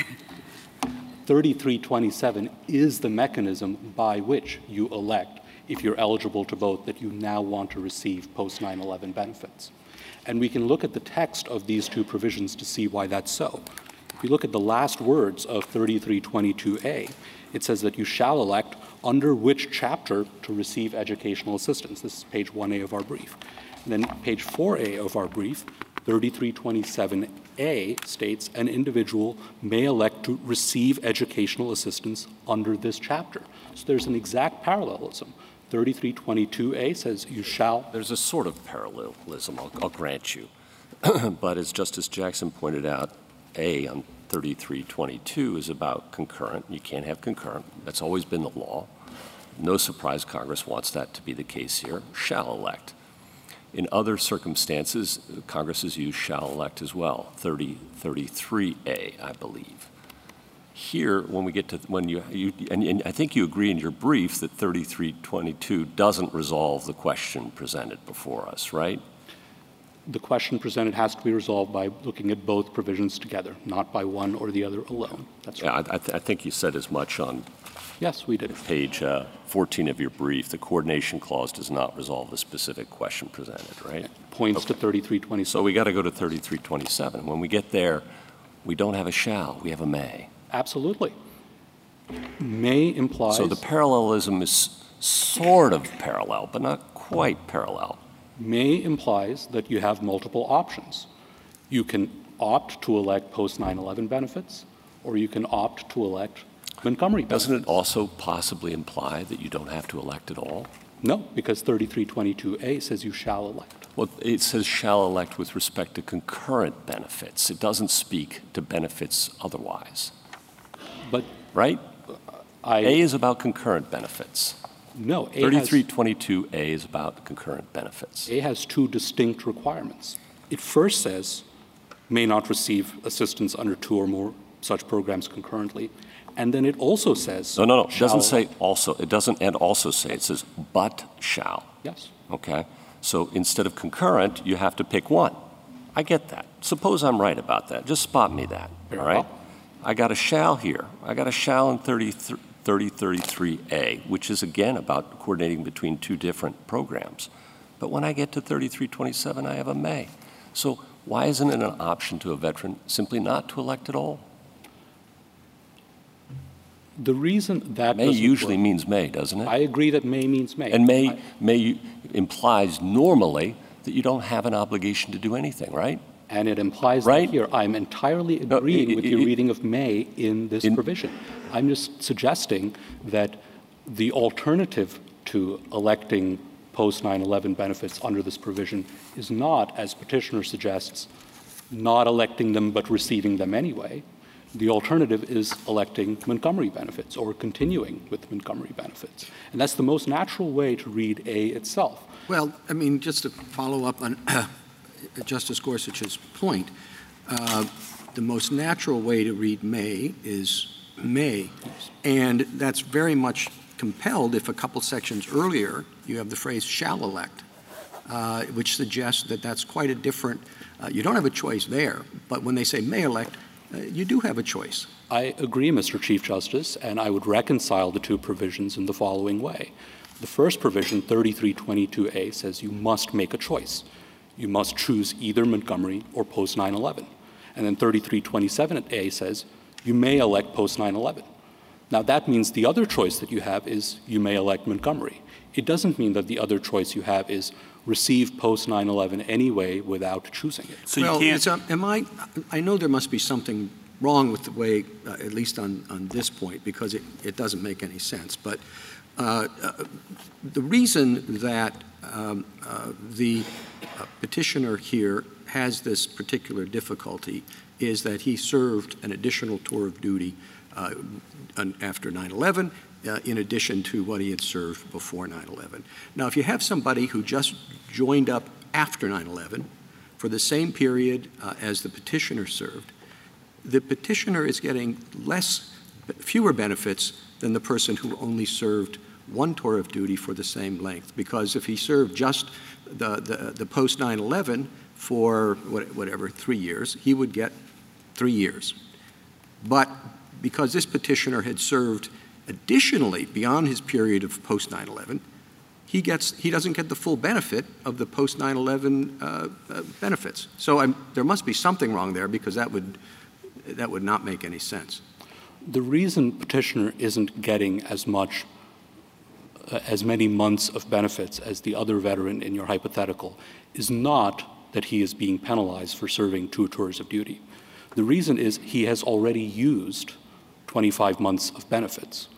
thirty-three twenty-seven is the mechanism by which you elect, if you're eligible to vote, that you now want to receive post nine eleven benefits. And we can look at the text of these two provisions to see why that's so. If you look at the last words of thirty-three twenty-two A, it says that you shall elect under which chapter to receive educational assistance. This is page one A of our brief. And then page four A of our brief, thirty-three twenty-seven A states an individual may elect to receive educational assistance under this chapter. So there's an exact parallelism. thirty-three twenty-two A says you shall. There's a sort of parallelism, I'll, I'll grant you. But as Justice Jackson pointed out, A, on thirty-three twenty-two is about concurrent. You can't have concurrent. That's always been the law. No surprise Congress wants that to be the case here. Shall elect. In other circumstances, Congress has used shall elect as well, thirty thirty-three A, I believe. Here, when we get to, when you, you and, and I think you agree in your brief that thirty-three twenty-two doesn't resolve the question presented before us, right? The question presented has to be resolved by looking at both provisions together, not by one or the other alone. That's right. Yeah, I, I, th I think you said as much on yes, we did. Page uh, fourteen of your brief. The coordination clause does not resolve the specific question presented, right? It points okay. to thirty-three twenty-seven. So we got to go to thirty-three twenty-seven. When we get there, we don't have a shall, we have a may. Absolutely. May implies. So the parallelism is sort of parallel, but not quite parallel. May implies that you have multiple options. You can opt to elect post nine eleven benefits, or you can opt to elect Montgomery benefits. Doesn't it also possibly imply that you don't have to elect at all? No, because thirty-three twenty-two A says you shall elect. Well, it says shall elect with respect to concurrent benefits. It doesn't speak to benefits otherwise. But right? I, A is about concurrent benefits. No, A thirty-three twenty-two A is about concurrent benefits. A has two distinct requirements. It first says may not receive assistance under two or more such programs concurrently. And then it also says No, no, no. It doesn't say also. It doesn't and also say. It says but shall. Yes. Okay? So instead of concurrent, you have to pick one. I get that. Suppose I'm right about that. Just spot me that. Very all right? well. I got a shall here. I got a shall in thirty thirty-three A, which is again about coordinating between two different programs. But when I get to thirty-three twenty-seven, I have a may. So why isn't it an option to a veteran simply not to elect at all? The reason that may usually work, means may, doesn't it? I agree that may means may. And may, I, may implies normally that you don't have an obligation to do anything, right? And it implies right? that here. I'm entirely agreeing no, it, with your it, reading of may in this in, provision. I'm just suggesting that the alternative to electing post nine eleven benefits under this provision is not, as petitioner suggests, not electing them but receiving them anyway. The alternative is electing Montgomery benefits or continuing with Montgomery benefits. And that's the most natural way to read A itself. Well, I mean, just to follow up on uh, Justice Gorsuch's point, uh, the most natural way to read may is may, and that's very much compelled if a couple sections earlier you have the phrase shall elect, uh, which suggests that that's quite a different, uh, you don't have a choice there, but when they say may elect, uh, you do have a choice. I agree, Mister Chief Justice, and I would reconcile the two provisions in the following way. The first provision, thirty-three twenty-two A, says you must make a choice. You must choose either Montgomery or post nine eleven. And then thirty-three twenty-seven A says you may elect post nine eleven. Now that means the other choice that you have is you may elect Montgomery. It doesn't mean that the other choice you have is receive post nine eleven anyway without choosing it. So well, you can't. It's a, am I? I know there must be something wrong with the way, uh, at least on, on this point, because it, it doesn't make any sense. But uh, uh, the reason that um, uh, the uh, petitioner here has this particular difficulty is that he served an additional tour of duty uh, after nine eleven, uh, in addition to what he had served before nine eleven. Now, if you have somebody who just joined up after nine eleven for the same period uh, as the petitioner served, the petitioner is getting less, fewer benefits than the person who only served one tour of duty for the same length. Because if he served just the, the, the post nine eleven for whatever, three years, he would get three years. But because this petitioner had served additionally beyond his period of post nine eleven, he gets he doesn't get the full benefit of the post nine eleven uh, uh, benefits. So I'm, there must be something wrong there, because that would that would not make any sense. The reason petitioner isn't getting as much uh, as many months of benefits as the other veteran in your hypothetical is not that he is being penalized for serving two tours of duty. The reason is he has already used twenty-five months of benefits.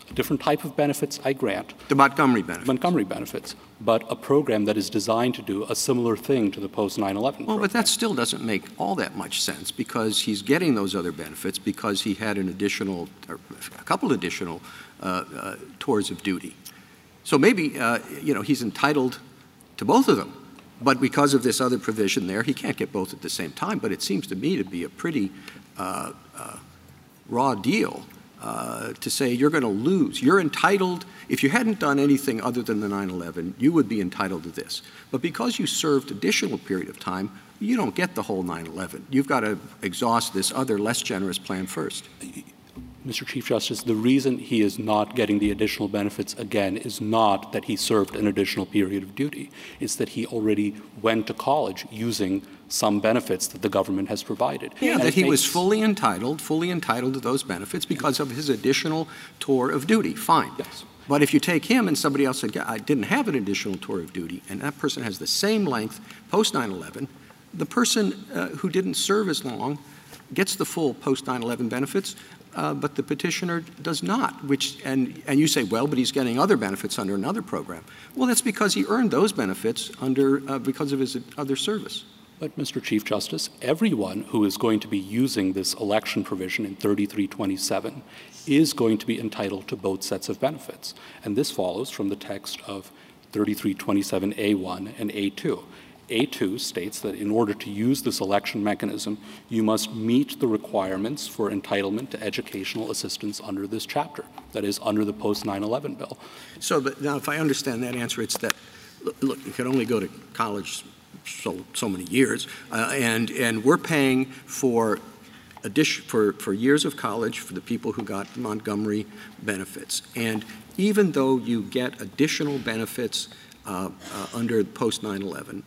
A different type of benefits, I grant. The Montgomery benefits. Montgomery benefits, but a program that is designed to do a similar thing to the post nine eleven Well, program. but that still doesn't make all that much sense because he's getting those other benefits because he had an additional, or a couple additional uh, uh, tours of duty. So maybe, uh, you know, he's entitled to both of them. But because of this other provision there, he can't get both at the same time. But it seems to me to be a pretty uh, uh, raw deal uh, to say you're going to lose. You're entitled, if you hadn't done anything other than the nine eleven, you would be entitled to this. But because you served additional period of time, you don't get the whole nine eleven. You've got to exhaust this other less generous plan first. Mister Chief Justice, the reason he is not getting the additional benefits again is not that he served an additional period of duty. It's that he already went to college using some benefits that the government has provided. Yeah, and that he makes, was fully entitled, fully entitled to those benefits because of his additional tour of duty. Fine. Yes. But if you take him and somebody else said, I didn't have an additional tour of duty, and that person has the same length post nine eleven, the person uh, who didn't serve as long gets the full post nine eleven benefits, uh, but the petitioner does not, which, and, and you say, well, but he's getting other benefits under another program. Well, that's because he earned those benefits under, uh, because of his other service. But, Mister Chief Justice, everyone who is going to be using this election provision in thirty-three twenty-seven is going to be entitled to both sets of benefits. And this follows from the text of thirty-three twenty-seven A one and A two. A two states that in order to use this election mechanism, you must meet the requirements for entitlement to educational assistance under this chapter, that is, under the post nine eleven bill. So but now, if I understand that answer, it's that, look, you can only go to college so, so many years, uh, and, and we're paying for, addition, for, for years of college for the people who got Montgomery benefits. And even though you get additional benefits uh, uh, under post nine eleven,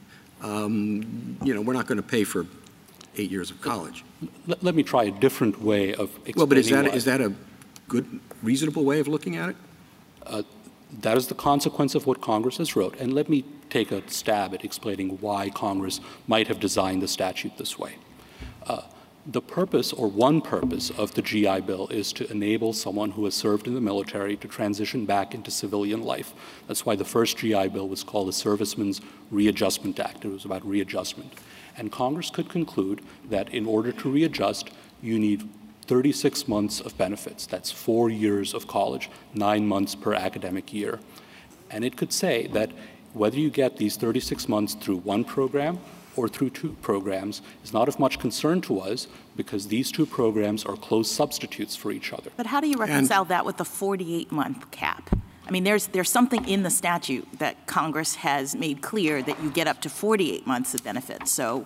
Um, you know, we're not going to pay for eight years of college. Let, let me try a different way of explaining Well, but is that, why. is that a good, reasonable way of looking at it? Uh, that is the consequence of what Congress has wrote. And let me take a stab at explaining why Congress might have designed the statute this way. Uh, the purpose, or one purpose, of the G I Bill is to enable someone who has served in the military to transition back into civilian life. That's why the first G I Bill was called the Servicemen's Readjustment Act. It was about readjustment. And Congress could conclude that in order to readjust, you need thirty-six months of benefits. That's four years of college, nine months per academic year. And it could say that whether you get these thirty-six months through one program or through two programs is not of much concern to us because these two programs are close substitutes for each other. But how do you reconcile and, that with the forty-eight month cap? I mean, there's, there's something in the statute that Congress has made clear that you get up to forty-eight months of benefits. So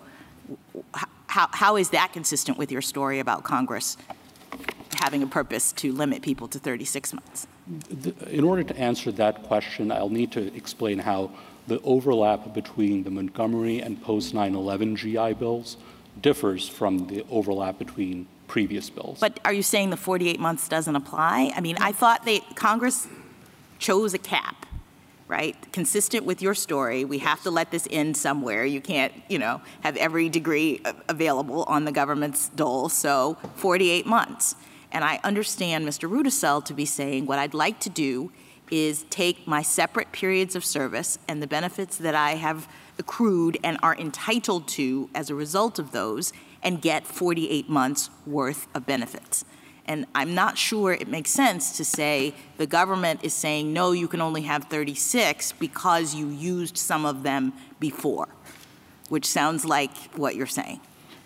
how, how is that consistent with your story about Congress having a purpose to limit people to thirty-six months? In order to answer that question, I'll need to explain how the overlap between the Montgomery and post nine eleven G I bills differs from the overlap between previous bills. But are you saying the forty-eight months doesn't apply? I mean, I thought they, Congress chose a cap, right? Consistent with your story, we have to let this end somewhere. You can't, you know, have every degree available on the government's dole, so forty-eight months. And I understand Mister Rudisill to be saying what I'd like to do is take my separate periods of service and the benefits that I have accrued and are entitled to as a result of those and get forty-eight months worth of benefits. And I'm not sure it makes sense to say the government is saying, no, you can only have thirty-six because you used some of them before, which sounds like what you're saying.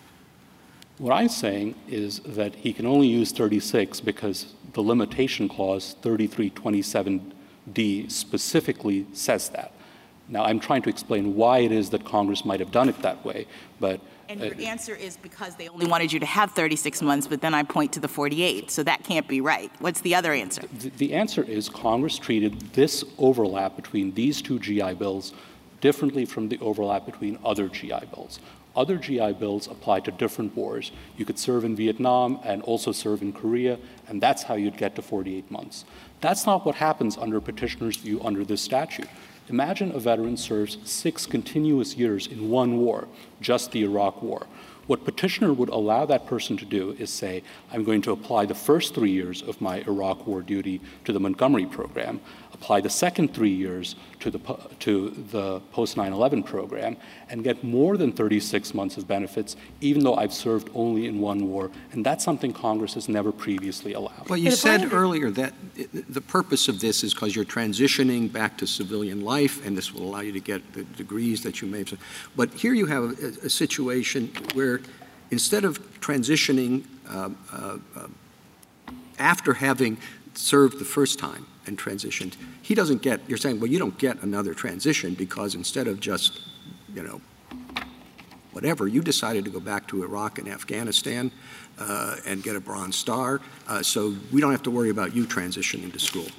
What I'm saying is that he can only use thirty-six because the limitation clause thirty-three twenty-seven D specifically says that. Now, I'm trying to explain why it is that Congress might have done it that way, but And your uh, answer is because they only wanted you to have thirty-six months, but then I point to the forty-eight, so that can't be right. What's the other answer? The, the answer is Congress treated this overlap between these two G I bills differently from the overlap between other G I bills. Other G I bills apply to different wars. You could serve in Vietnam and also serve in Korea, and that's how you'd get to forty-eight months. That's not what happens under petitioner's view under this statute. Imagine a veteran serves six continuous years in one war, just the Iraq War. What petitioner would allow that person to do is say, I'm going to apply the first three years of my Iraq War duty to the Montgomery program, apply the second three years to the, to the post nine eleven program, and get more than thirty-six months of benefits, even though I've served only in one war. And that's something Congress has never previously allowed. Well, you said earlier that the purpose of this is because you're transitioning back to civilian life, and this will allow you to get the degrees that you may have. But here you have a, a situation where instead of transitioning uh, uh, uh, after having served the first time and transitioned, he doesn't get, you're saying, well, you don't get another transition because instead of just, you know, whatever, you decided to go back to Iraq and Afghanistan uh, and get a Bronze Star, uh, so we don't have to worry about you transitioning to school.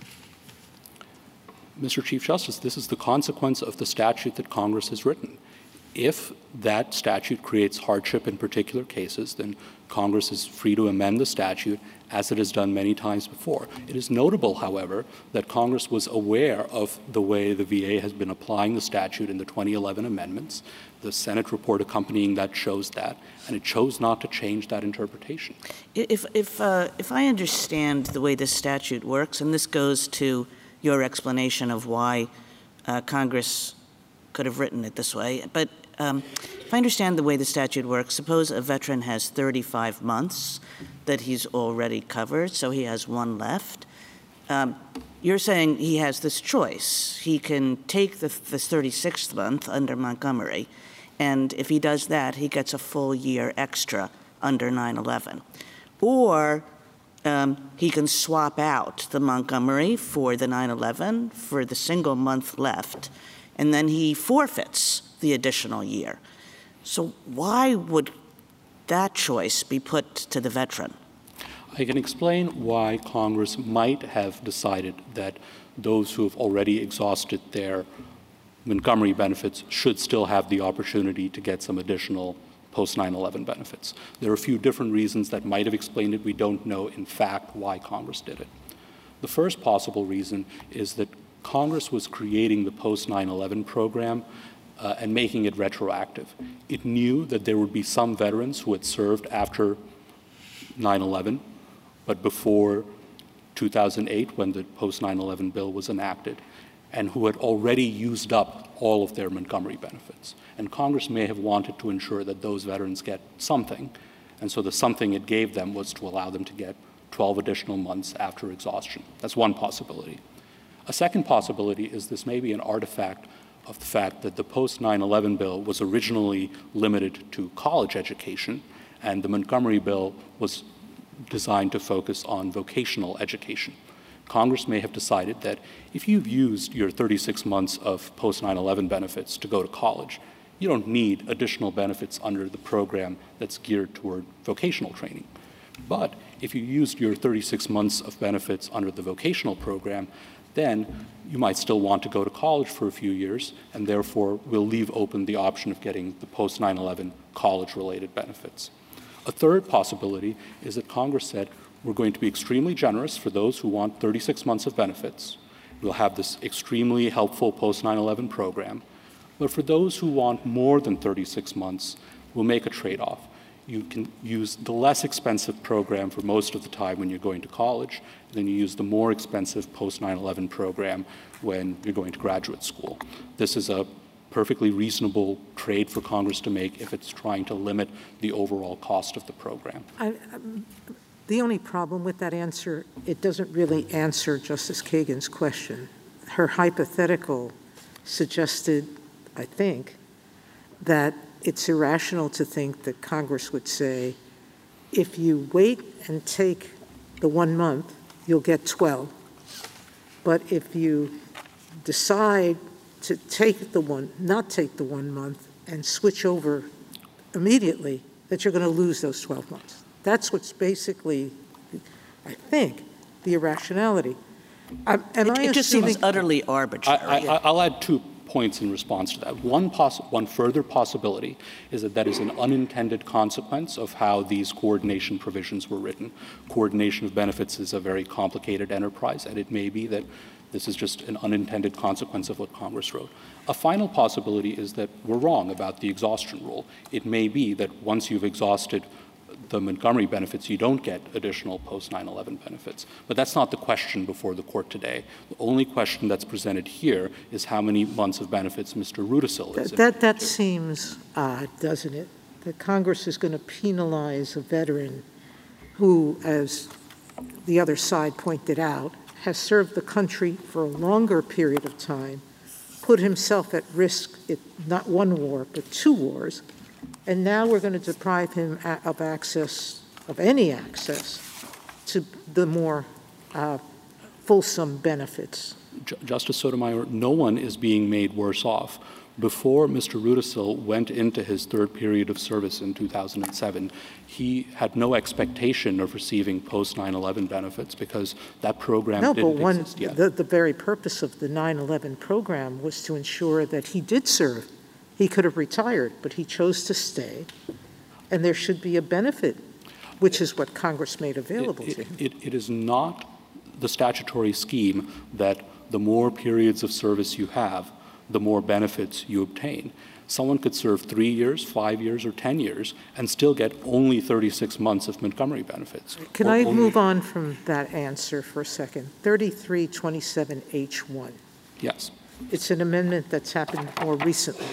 Mister Chief Justice, this is the consequence of the statute that Congress has written. If that statute creates hardship in particular cases, then Congress is free to amend the statute as it has done many times before. It is notable, however, that Congress was aware of the way the V A has been applying the statute in the twenty eleven amendments. The Senate report accompanying that shows that, and it chose not to change that interpretation. If, if, uh, if I understand the way this statute works, and this goes to your explanation of why uh, Congress could have written it this way, but um, if I understand the way the statute works, suppose a veteran has thirty-five months that he's already covered, so he has one left. Um, you're saying he has this choice. He can take the, this thirty-sixth month under Montgomery, and if he does that, he gets a full year extra under nine eleven. Or um, he can swap out the Montgomery for the nine eleven for the single month left, and then he forfeits the additional year. So why would that choice be put to the veteran? I can explain why Congress might have decided that those who have already exhausted their Montgomery benefits should still have the opportunity to get some additional post nine eleven benefits. There are a few different reasons that might have explained it. We don't know, in fact, why Congress did it. The first possible reason is that Congress was creating the post nine eleven program uh, and making it retroactive. It knew that there would be some veterans who had served after nine eleven, but before two thousand eight, when the post nine eleven bill was enacted, and who had already used up all of their Montgomery benefits. And Congress may have wanted to ensure that those veterans get something, and so the something it gave them was to allow them to get twelve additional months after exhaustion. That's one possibility. A second possibility is this may be an artifact of the fact that the post nine eleven bill was originally limited to college education, and the Montgomery bill was designed to focus on vocational education. Congress may have decided that if you've used your thirty-six months of post nine eleven benefits to go to college, you don't need additional benefits under the program that's geared toward vocational training. But if you used your thirty-six months of benefits under the vocational program, then you might still want to go to college for a few years, and therefore will leave open the option of getting the post nine eleven college-related benefits. A third possibility is that Congress said, we're going to be extremely generous for those who want thirty-six months of benefits. We'll have this extremely helpful post nine eleven program. But for those who want more than thirty-six months, we'll make a trade-off. You can use the less expensive program for most of the time when you're going to college, and then you use the more expensive post nine eleven program when you're going to graduate school. This is a perfectly reasonable trade for Congress to make if it's trying to limit the overall cost of the program. I, um, the only problem with that answer, it doesn't really answer Justice Kagan's question. Her hypothetical suggested, I think, that it's irrational to think that Congress would say, if you wait and take the one month, you'll get twelve. But if you decide to take the one, not take the one month and switch over immediately, that you're going to lose those twelve months. That's what's basically, I think, the irrationality. Um, and it, I it just seems utterly arbitrary. I, I, I'll add two points in response to that. One, poss- one further possibility is that that is an unintended consequence of how these coordination provisions were written. Coordination of benefits is a very complicated enterprise, and it may be that This is just an unintended consequence of what Congress wrote. A final possibility is that we're wrong about the exhaustion rule. It may be that once you've exhausted the Montgomery benefits, you don't get additional post nine eleven benefits. But that's not the question before the court today. The only question that's presented here is how many months of benefits Mister Rudisill is. That, that, that seems odd, doesn't it? That Congress is going to penalize a veteran who, as the other side pointed out, has served the country for a longer period of time, put himself at risk in not one war, but two wars, and now we're going to deprive him of access, of any access, to the more uh, fulsome benefits. J- Justice Sotomayor, no one is being made worse off. Before Mister Rudisill went into his third period of service in two thousand seven, he had no expectation of receiving post nine eleven benefits because that program no, didn't but one, exist yet. The, the very purpose of the nine eleven program was to ensure that he did serve. He could have retired, but he chose to stay, and there should be a benefit, which is what Congress made available it, to him. It, it is not the statutory scheme that the more periods of service you have, the more benefits you obtain. Someone could serve three years, five years, or ten years and still get only thirty-six months of Montgomery benefits. Can or I only, move on from that answer for a second? thirty-three twenty-seven H one. Yes. It's an amendment that's happened more recently.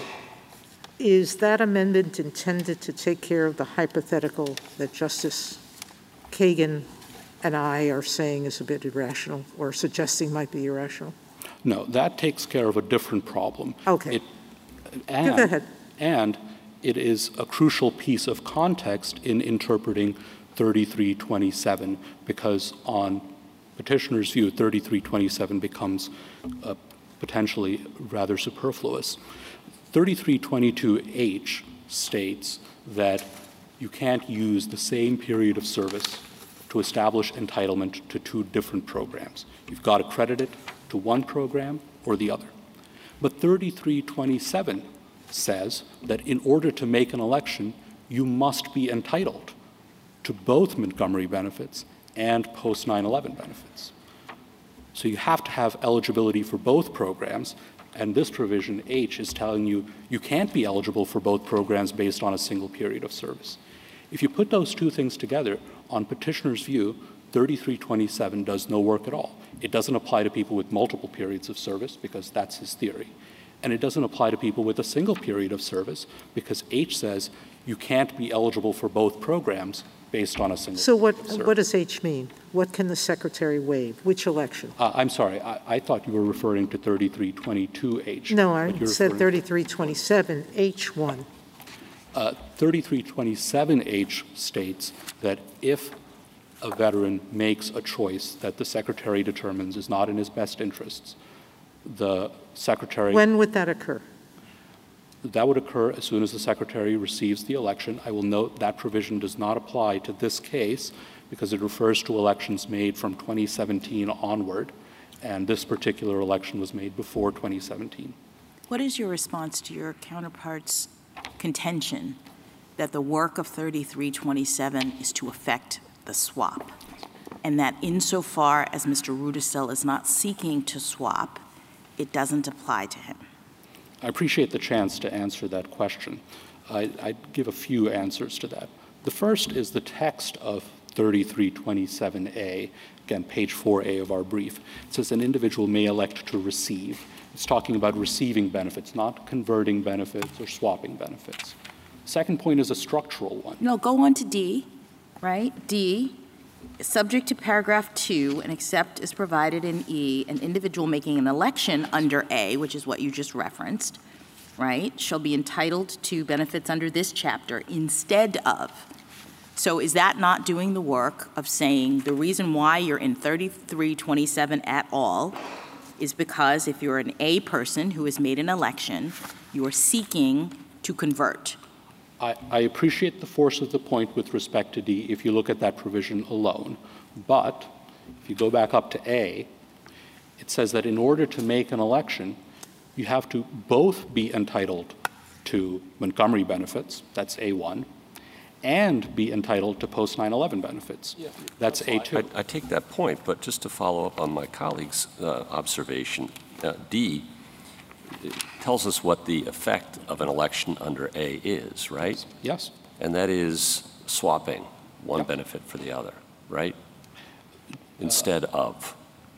Is that amendment intended to take care of the hypothetical that Justice Kagan and I are saying is a bit irrational or suggesting might be irrational? No, that takes care of a different problem. Okay. It, and, Go ahead. And it is a crucial piece of context in interpreting thirty-three twenty-seven because on petitioner's view, thirty-three twenty-seven becomes uh, potentially rather superfluous. thirty-three twenty-two H states that you can't use the same period of service to establish entitlement to two different programs. You've got to credit it to one program or the other. But thirty-three twenty-seven says that in order to make an election, you must be entitled to both Montgomery benefits and post nine eleven benefits. So you have to have eligibility for both programs, and this provision, H, is telling you you can't be eligible for both programs based on a single period of service. If you put those two things together, on petitioner's view, thirty-three twenty-seven does no work at all. It doesn't apply to people with multiple periods of service because that's his theory. And it doesn't apply to people with a single period of service because H says you can't be eligible for both programs based on a single So what, service. what does H mean? What can the Secretary waive? Which election? Uh, I'm sorry, I, I thought you were referring to thirty-three twenty-two H. No, I but you're said referring- thirty-three twenty-seven H one. Uh, thirty-three twenty-seven H states that if a veteran makes a choice that the Secretary determines is not in his best interests, the Secretary... When would that occur? That would occur as soon as the Secretary receives the election. I will note that provision does not apply to this case because it refers to elections made from twenty seventeen onward, and this particular election was made before twenty seventeen. What is your response to your counterpart's contention that the work of thirty-three twenty-seven is to affect the swap, and that insofar as Mister Rudisill is not seeking to swap, it doesn't apply to him? I appreciate the chance to answer that question. I, I'd give a few answers to that. The first is the text of thirty-three twenty-seven A, again, page four A of our brief. It says an individual may elect to receive. It's talking about receiving benefits, not converting benefits or swapping benefits. Second point is a structural one. No, go on to D, right? D, subject to paragraph two, and except as provided in E, an individual making an election under A, which is what you just referenced, right, shall be entitled to benefits under this chapter instead of. So is that not doing the work of saying the reason why you're in thirty-three twenty-seven at all is because if you're an A person who has made an election, you are seeking to convert? I, I appreciate the force of the point with respect to D if you look at that provision alone. But if you go back up to A, it says that in order to make an election, you have to both be entitled to Montgomery benefits, that's A one, and be entitled to post nine eleven benefits. Yeah. That's A two. I, I take that point, but just to follow up on my colleague's uh, observation, uh, D tells us what the effect of an election under A is, right? Yes. And that is swapping one yep. benefit for the other, right? Instead uh, of.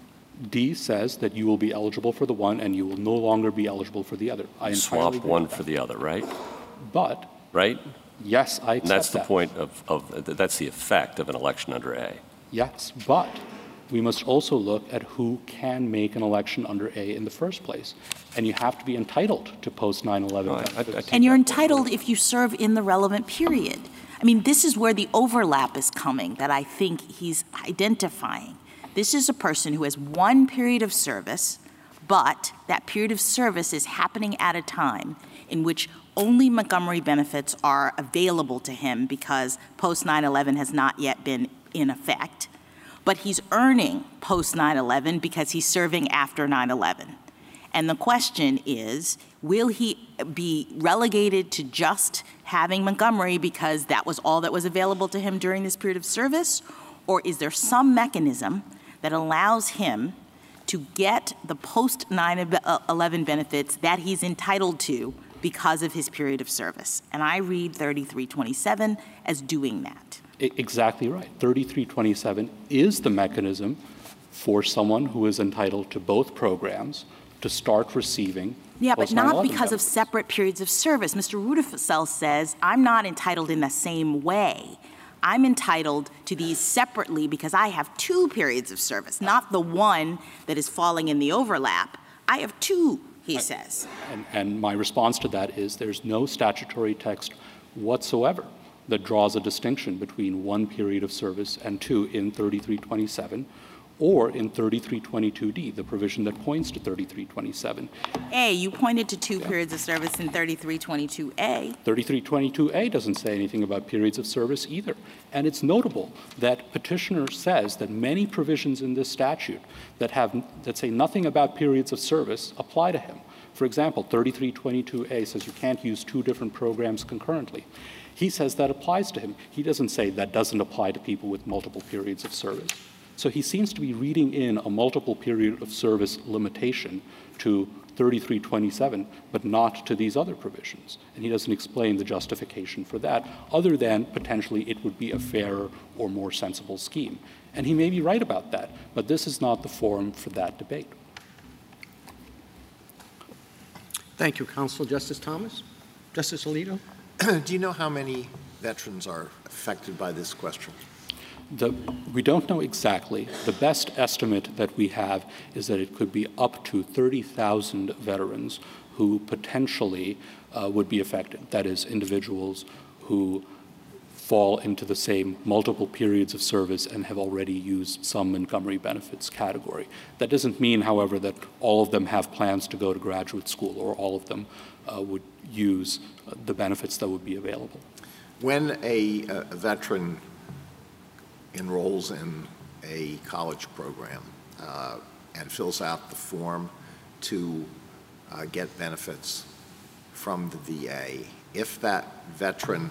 D says that you will be eligible for the one and you will no longer be eligible for the other. I swap one for the other, right? But. Right? Yes, I accept and that's the that. point of, of, that's the effect of an election under A. Yes, but we must also look at who can make an election under A in the first place. And you have to be entitled to post nine eleven. No, I, I, I and you're entitled if you serve in the relevant period. I mean, this is where the overlap is coming that I think he's identifying. This is a person who has one period of service, but that period of service is happening at a time in which only Montgomery benefits are available to him because post nine eleven has not yet been in effect. But he's earning post nine eleven because he's serving after nine eleven. And the question is, will he be relegated to just having Montgomery because that was all that was available to him during this period of service? Or is there some mechanism that allows him to get the post nine eleven benefits that he's entitled to because of his period of service? And I read thirty-three twenty-seven as doing that. Exactly right. thirty-three twenty-seven is the mechanism for someone who is entitled to both programs to start receiving. Yeah, but not because benefits. of separate periods of service. Mister Rudisill says, I'm not entitled in the same way. I'm entitled to these separately because I have two periods of service, not the one that is falling in the overlap. I have two, he I, says. And, and my response to that is there's no statutory text whatsoever that draws a distinction between one period of service and two in thirty-three twenty-seven or in thirty-three twenty-two D, the provision that points to thirty-three twenty-seven. A, you pointed to two yeah. periods of service in thirty-three twenty-two A. thirty-three twenty-two A doesn't say anything about periods of service either. And it's notable that petitioner says that many provisions in this statute that have that say nothing about periods of service apply to him. For example, thirty-three twenty-two A says you can't use two different programs concurrently. He says that applies to him. He doesn't say that doesn't apply to people with multiple periods of service. So he seems to be reading in a multiple period of service limitation to thirty-three twenty-seven, but not to these other provisions. And he doesn't explain the justification for that, other than potentially it would be a fairer or more sensible scheme. And he may be right about that, but this is not the forum for that debate. Thank you, Counsel. Justice Thomas? Justice Alito? Do you know how many veterans are affected by this question? The, we don't know exactly. The best estimate that we have is that it could be up to thirty thousand veterans who potentially uh, would be affected. That is, individuals who fall into the same multiple periods of service and have already used some Montgomery benefits category. That doesn't mean, however, that all of them have plans to go to graduate school or all of them uh, would use uh, the benefits that would be available. When a, a veteran enrolls in a college program uh, and fills out the form to uh, get benefits from the V A, if that veteran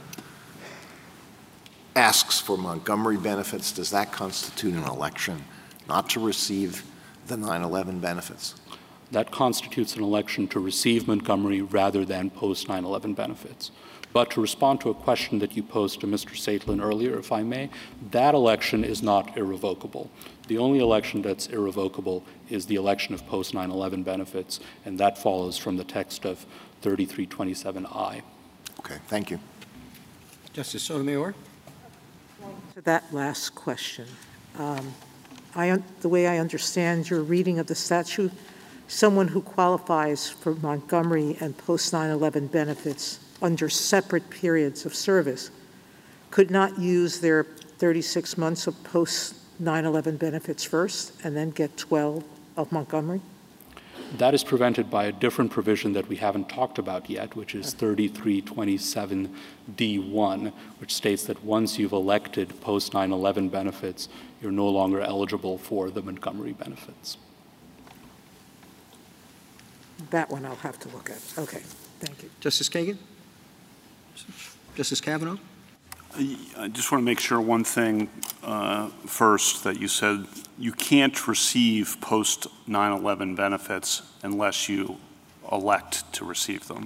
asks for Montgomery benefits, does that constitute an election not to receive the nine eleven benefits? That constitutes an election to receive Montgomery rather than post nine eleven benefits. But to respond to a question that you posed to Mister Saitlin earlier, if I may, that election is not irrevocable. The only election that's irrevocable is the election of post nine eleven benefits, and that follows from the text of thirty-three twenty-seven I. Okay, thank you. Justice Sotomayor? To that last question, um, I, the way I understand your reading of the statute, someone who qualifies for Montgomery and post nine eleven benefits under separate periods of service could not use their thirty-six months of post nine eleven benefits first and then get twelve of Montgomery? That is prevented by a different provision that we haven't talked about yet, which is thirty-three twenty-seven D one, which states that once you've elected post nine eleven benefits, you're no longer eligible for the Montgomery benefits. That one I'll have to look at. Okay, thank you. Justice Kagan? Justice Kavanaugh? I just want to make sure one thing uh, first, that you said you can't receive post nine eleven benefits unless you elect to receive them.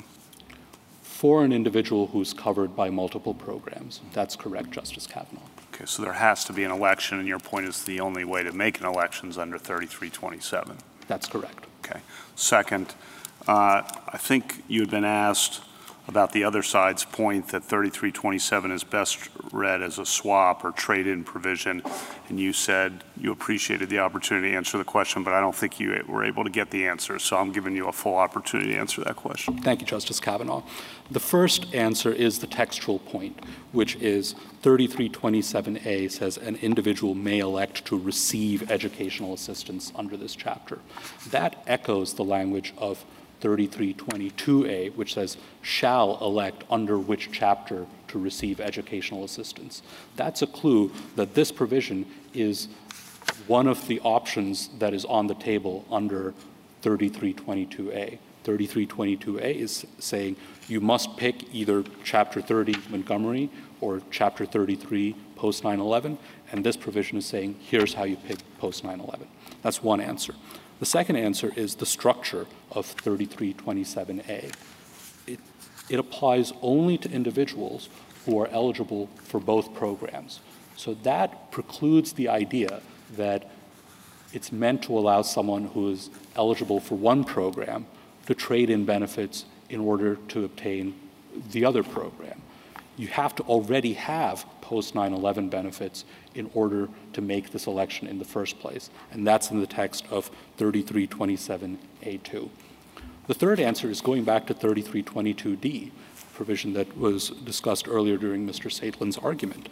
For an individual who's covered by multiple programs. That's correct, Justice Kavanaugh. Okay, so there has to be an election, and your point is the only way to make an election is under thirty-three twenty-seven. That's correct. Okay. Second, uh, I think you had been asked about the other side's point that thirty-three twenty-seven is best read as a swap or trade-in provision, and you said you appreciated the opportunity to answer the question, but I don't think you were able to get the answer, so I'm giving you a full opportunity to answer that question. Thank you, Justice Kavanaugh. The first answer is the textual point, which is thirty-three twenty-seven A says an individual may elect to receive educational assistance under this chapter. That echoes the language of thirty-three twenty-two A, which says shall elect under which chapter to receive educational assistance. That's a clue that this provision is one of the options that is on the table under thirty-three twenty-two A. thirty-three twenty-two A is saying you must pick either Chapter thirty Montgomery or Chapter thirty-three post nine eleven, and this provision is saying here's how you pick post nine eleven. That's one answer. The second answer is the structure of thirty-three twenty-seven A. It, it applies only to individuals who are eligible for both programs. So that precludes the idea that it's meant to allow someone who is eligible for one program to trade in benefits in order to obtain the other program. You have to already have post nine eleven benefits in order to make this election in the first place, and that's in the text of thirty-three twenty-seven A two. The third answer is going back to thirty-three twenty-two D, provision that was discussed earlier during Mister Saitlin's argument.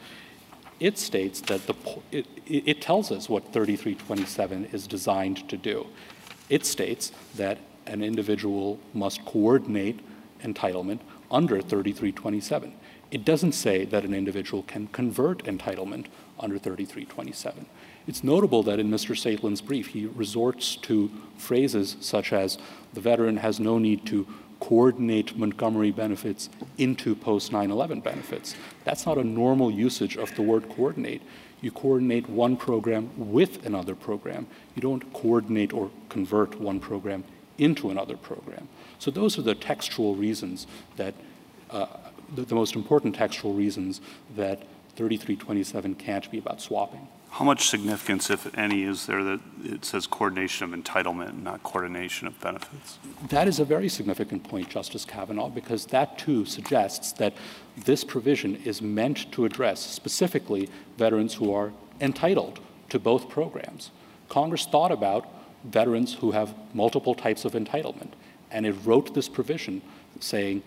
It states that the, it, it tells us what thirty-three twenty-seven is designed to do. It states that an individual must coordinate entitlement under thirty-three twenty-seven. It doesn't say that an individual can convert entitlement under thirty-three twenty-seven. It's notable that in Mister Saitlin's brief, he resorts to phrases such as the veteran has no need to coordinate Montgomery benefits into post nine eleven benefits. That's not a normal usage of the word coordinate. You coordinate one program with another program. You don't coordinate or convert one program into another program. So those are the textual reasons that uh, the, the most important textual reasons that thirty-three twenty-seven can't be about swapping. How much significance, if any, is there that it says coordination of entitlement, not coordination of benefits? That is a very significant point, Justice Kavanaugh, because that too suggests that this provision is meant to address specifically veterans who are entitled to both programs. Congress thought about veterans who have multiple types of entitlement, and it wrote this provision saying,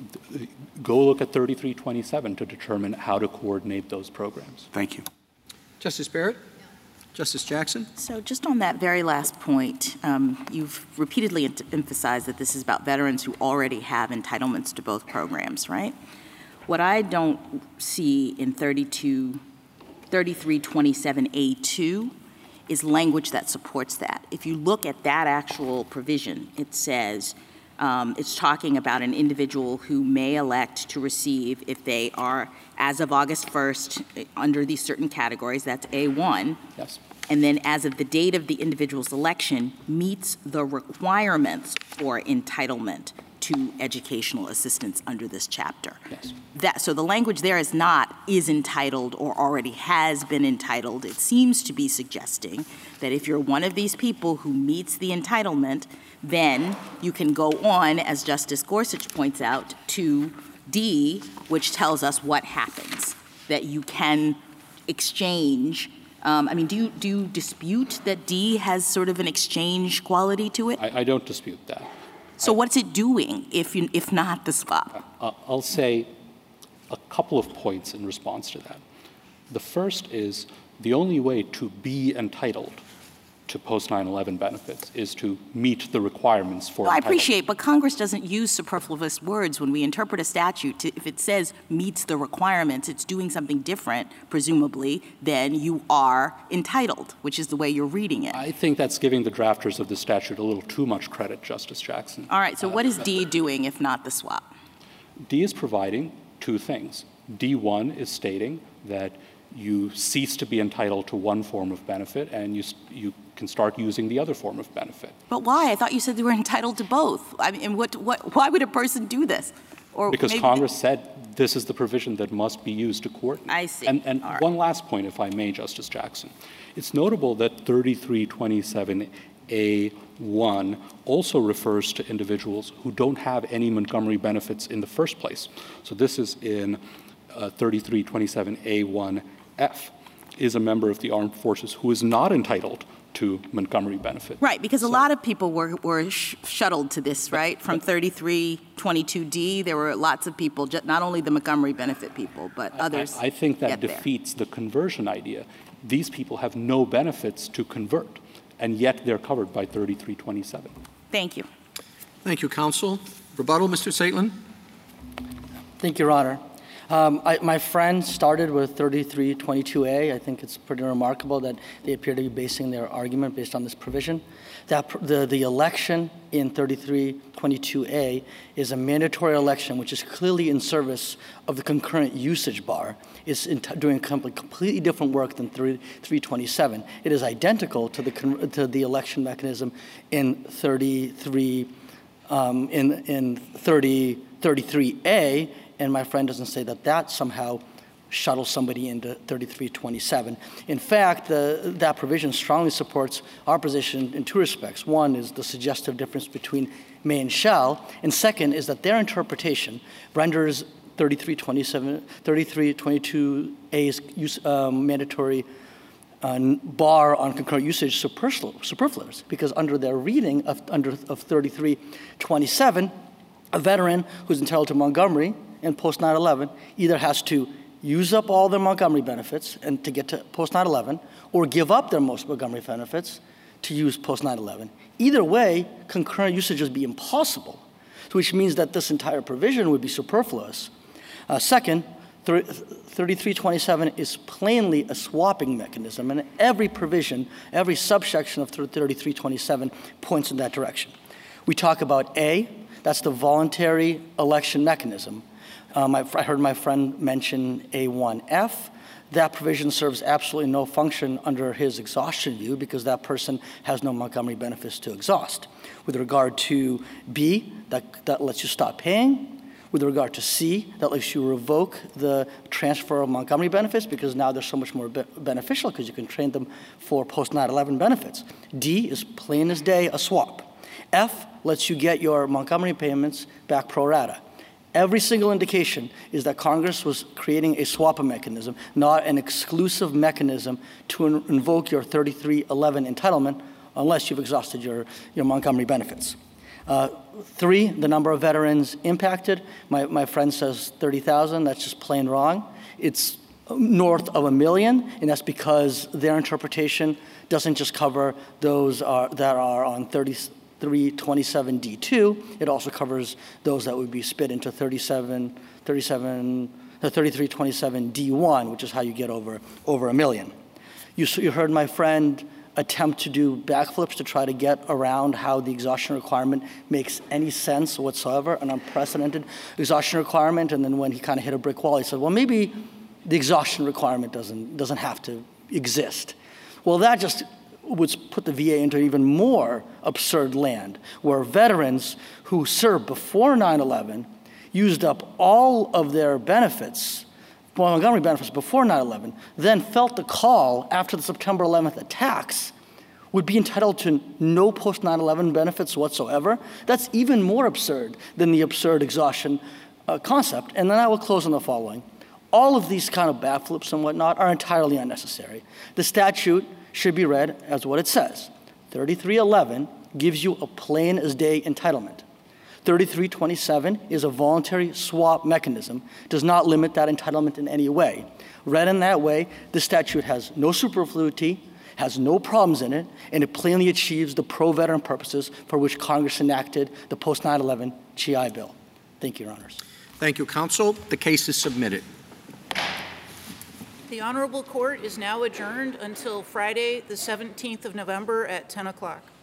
go look at thirty-three twenty-seven to determine how to coordinate those programs. Thank you. Justice Barrett? Justice Jackson? So just on that very last point, um, you've repeatedly ent- emphasized that this is about veterans who already have entitlements to both programs, right? What I don't see in thirty-two, thirty-three twenty-seven A two is language that supports that. If you look at that actual provision, it says, Um, it's talking about an individual who may elect to receive if they are, as of August first, under these certain categories, that's A one. Yes. And then as of the date of the individual's election, meets the requirements for entitlement to educational assistance under this chapter. Yes. That, so the language there is not is entitled or already has been entitled. It seems to be suggesting that if you're one of these people who meets the entitlement, then you can go on, as Justice Gorsuch points out, to D, which tells us what happens, that you can exchange. Um, I mean, do you, do you dispute that D has sort of an exchange quality to it? I, I don't dispute that. So I, what's it doing if, you, if not the swap? Uh, I'll say a couple of points in response to that. The first is the only way to be entitled to post nine eleven benefits is to meet the requirements for well, I appreciate, but Congress doesn't use superfluous words when we interpret a statute. To, if it says meets the requirements, it's doing something different, presumably, than you are entitled, which is the way you're reading it. I think that's giving the drafters of the statute a little too much credit, Justice Jackson. All right, so uh, what is D doing if not the swap? D is providing two things. D one is stating that you cease to be entitled to one form of benefit and you, you can start using the other form of benefit. But why? I thought you said they were entitled to both. I mean, what, what, why would a person do this? Or because maybe Congress said this is the provision that must be used to coordinate. I see. And, and right. one last point, if I may, Justice Jackson. It's notable that thirty-three twenty-seven A one also refers to individuals who don't have any Montgomery benefits in the first place. So this is in uh, thirty-three twenty-seven A one F, is a member of the armed forces who is not entitled to Montgomery benefit. Right, because so, a lot of people were, were sh shuttled to this, right? From thirty-three twenty-two D, there were lots of people, not only the Montgomery benefit people, but others. I, I think that get defeats there. the conversion idea. These people have no benefits to convert, and yet they're covered by thirty-three twenty-seven. Thank you. Thank you, counsel. Rebuttal, Mister Saitlin. Thank you, Your Honor. Um, I, my friend started with thirty-three twenty-two A. I think it's pretty remarkable that they appear to be basing their argument based on this provision. That pr the, the election in thirty-three twenty-two A is a mandatory election which is clearly in service of the concurrent usage bar. It's in doing completely different work than thirty-three twenty-seven. It is identical to the, to the election mechanism in thirty-three, um, in, in thirty, thirty-three A, and my friend doesn't say that that somehow shuttles somebody into thirty-three twenty-seven. In fact, the, that provision strongly supports our position in two respects. One is the suggestive difference between may and shall, and second is that their interpretation renders thirty-three twenty-seven, thirty-three twenty-two A's use, um, mandatory uh, bar on concurrent usage superfluous, because under their reading of, under, of thirty-three twenty-seven, a veteran who's entitled to Montgomery and post nine eleven either has to use up all their Montgomery benefits and to get to post nine eleven, or give up their most Montgomery benefits to use post nine eleven. Either way, concurrent usage would be impossible, which means that this entire provision would be superfluous. Uh, second, thirty-three twenty-seven is plainly a swapping mechanism, and every provision, every subsection of thirty-three twenty-seven points in that direction. We talk about A, that's the voluntary election mechanism. Um, I, I heard my friend mention A one F. That provision serves absolutely no function under his exhaustion view because that person has no Montgomery benefits to exhaust. With regard to B, that, that lets you stop paying. With regard to C, that lets you revoke the transfer of Montgomery benefits because now they're so much more be beneficial because you can train them for post nine eleven benefits. D is plain as day a swap. F lets you get your Montgomery payments back pro rata. Every single indication is that Congress was creating a swap mechanism, not an exclusive mechanism to in invoke your thirty-three eleven entitlement unless you've exhausted your, your Montgomery benefits. Uh, three, the number of veterans impacted. My, my friend says thirty thousand. That's just plain wrong. It's north of a million, and that's because their interpretation doesn't just cover those are, that are on thirty-three twenty-seven D two. It also covers those that would be split into thirty-seven, thirty-seven, thirty-three twenty-seven D one, which is how you get over, over a million. You, you heard my friend attempt to do backflips to try to get around how the exhaustion requirement makes any sense whatsoever, an unprecedented exhaustion requirement, and then when he kind of hit a brick wall, he said, well, maybe the exhaustion requirement doesn't, doesn't have to exist. Well, that just would put the V A into even more absurd land, where veterans who served before nine eleven used up all of their benefits, Montgomery benefits before nine eleven, then felt the call after the September eleventh attacks, would be entitled to no post nine eleven benefits whatsoever. That's even more absurd than the absurd exhaustion uh, concept. And then I will close on the following. All of these kind of backflips and whatnot are entirely unnecessary. The statute should be read as what it says. thirty-three eleven gives you a plain as day entitlement. thirty-three twenty-seven is a voluntary swap mechanism, does not limit that entitlement in any way. Read in that way, the statute has no superfluity, has no problems in it, and it plainly achieves the pro-veteran purposes for which Congress enacted the post nine eleven G I Bill. Thank you, Your Honors. Thank you, counsel. The case is submitted. The Honorable Court is now adjourned until Friday, the seventeenth of November at ten o'clock.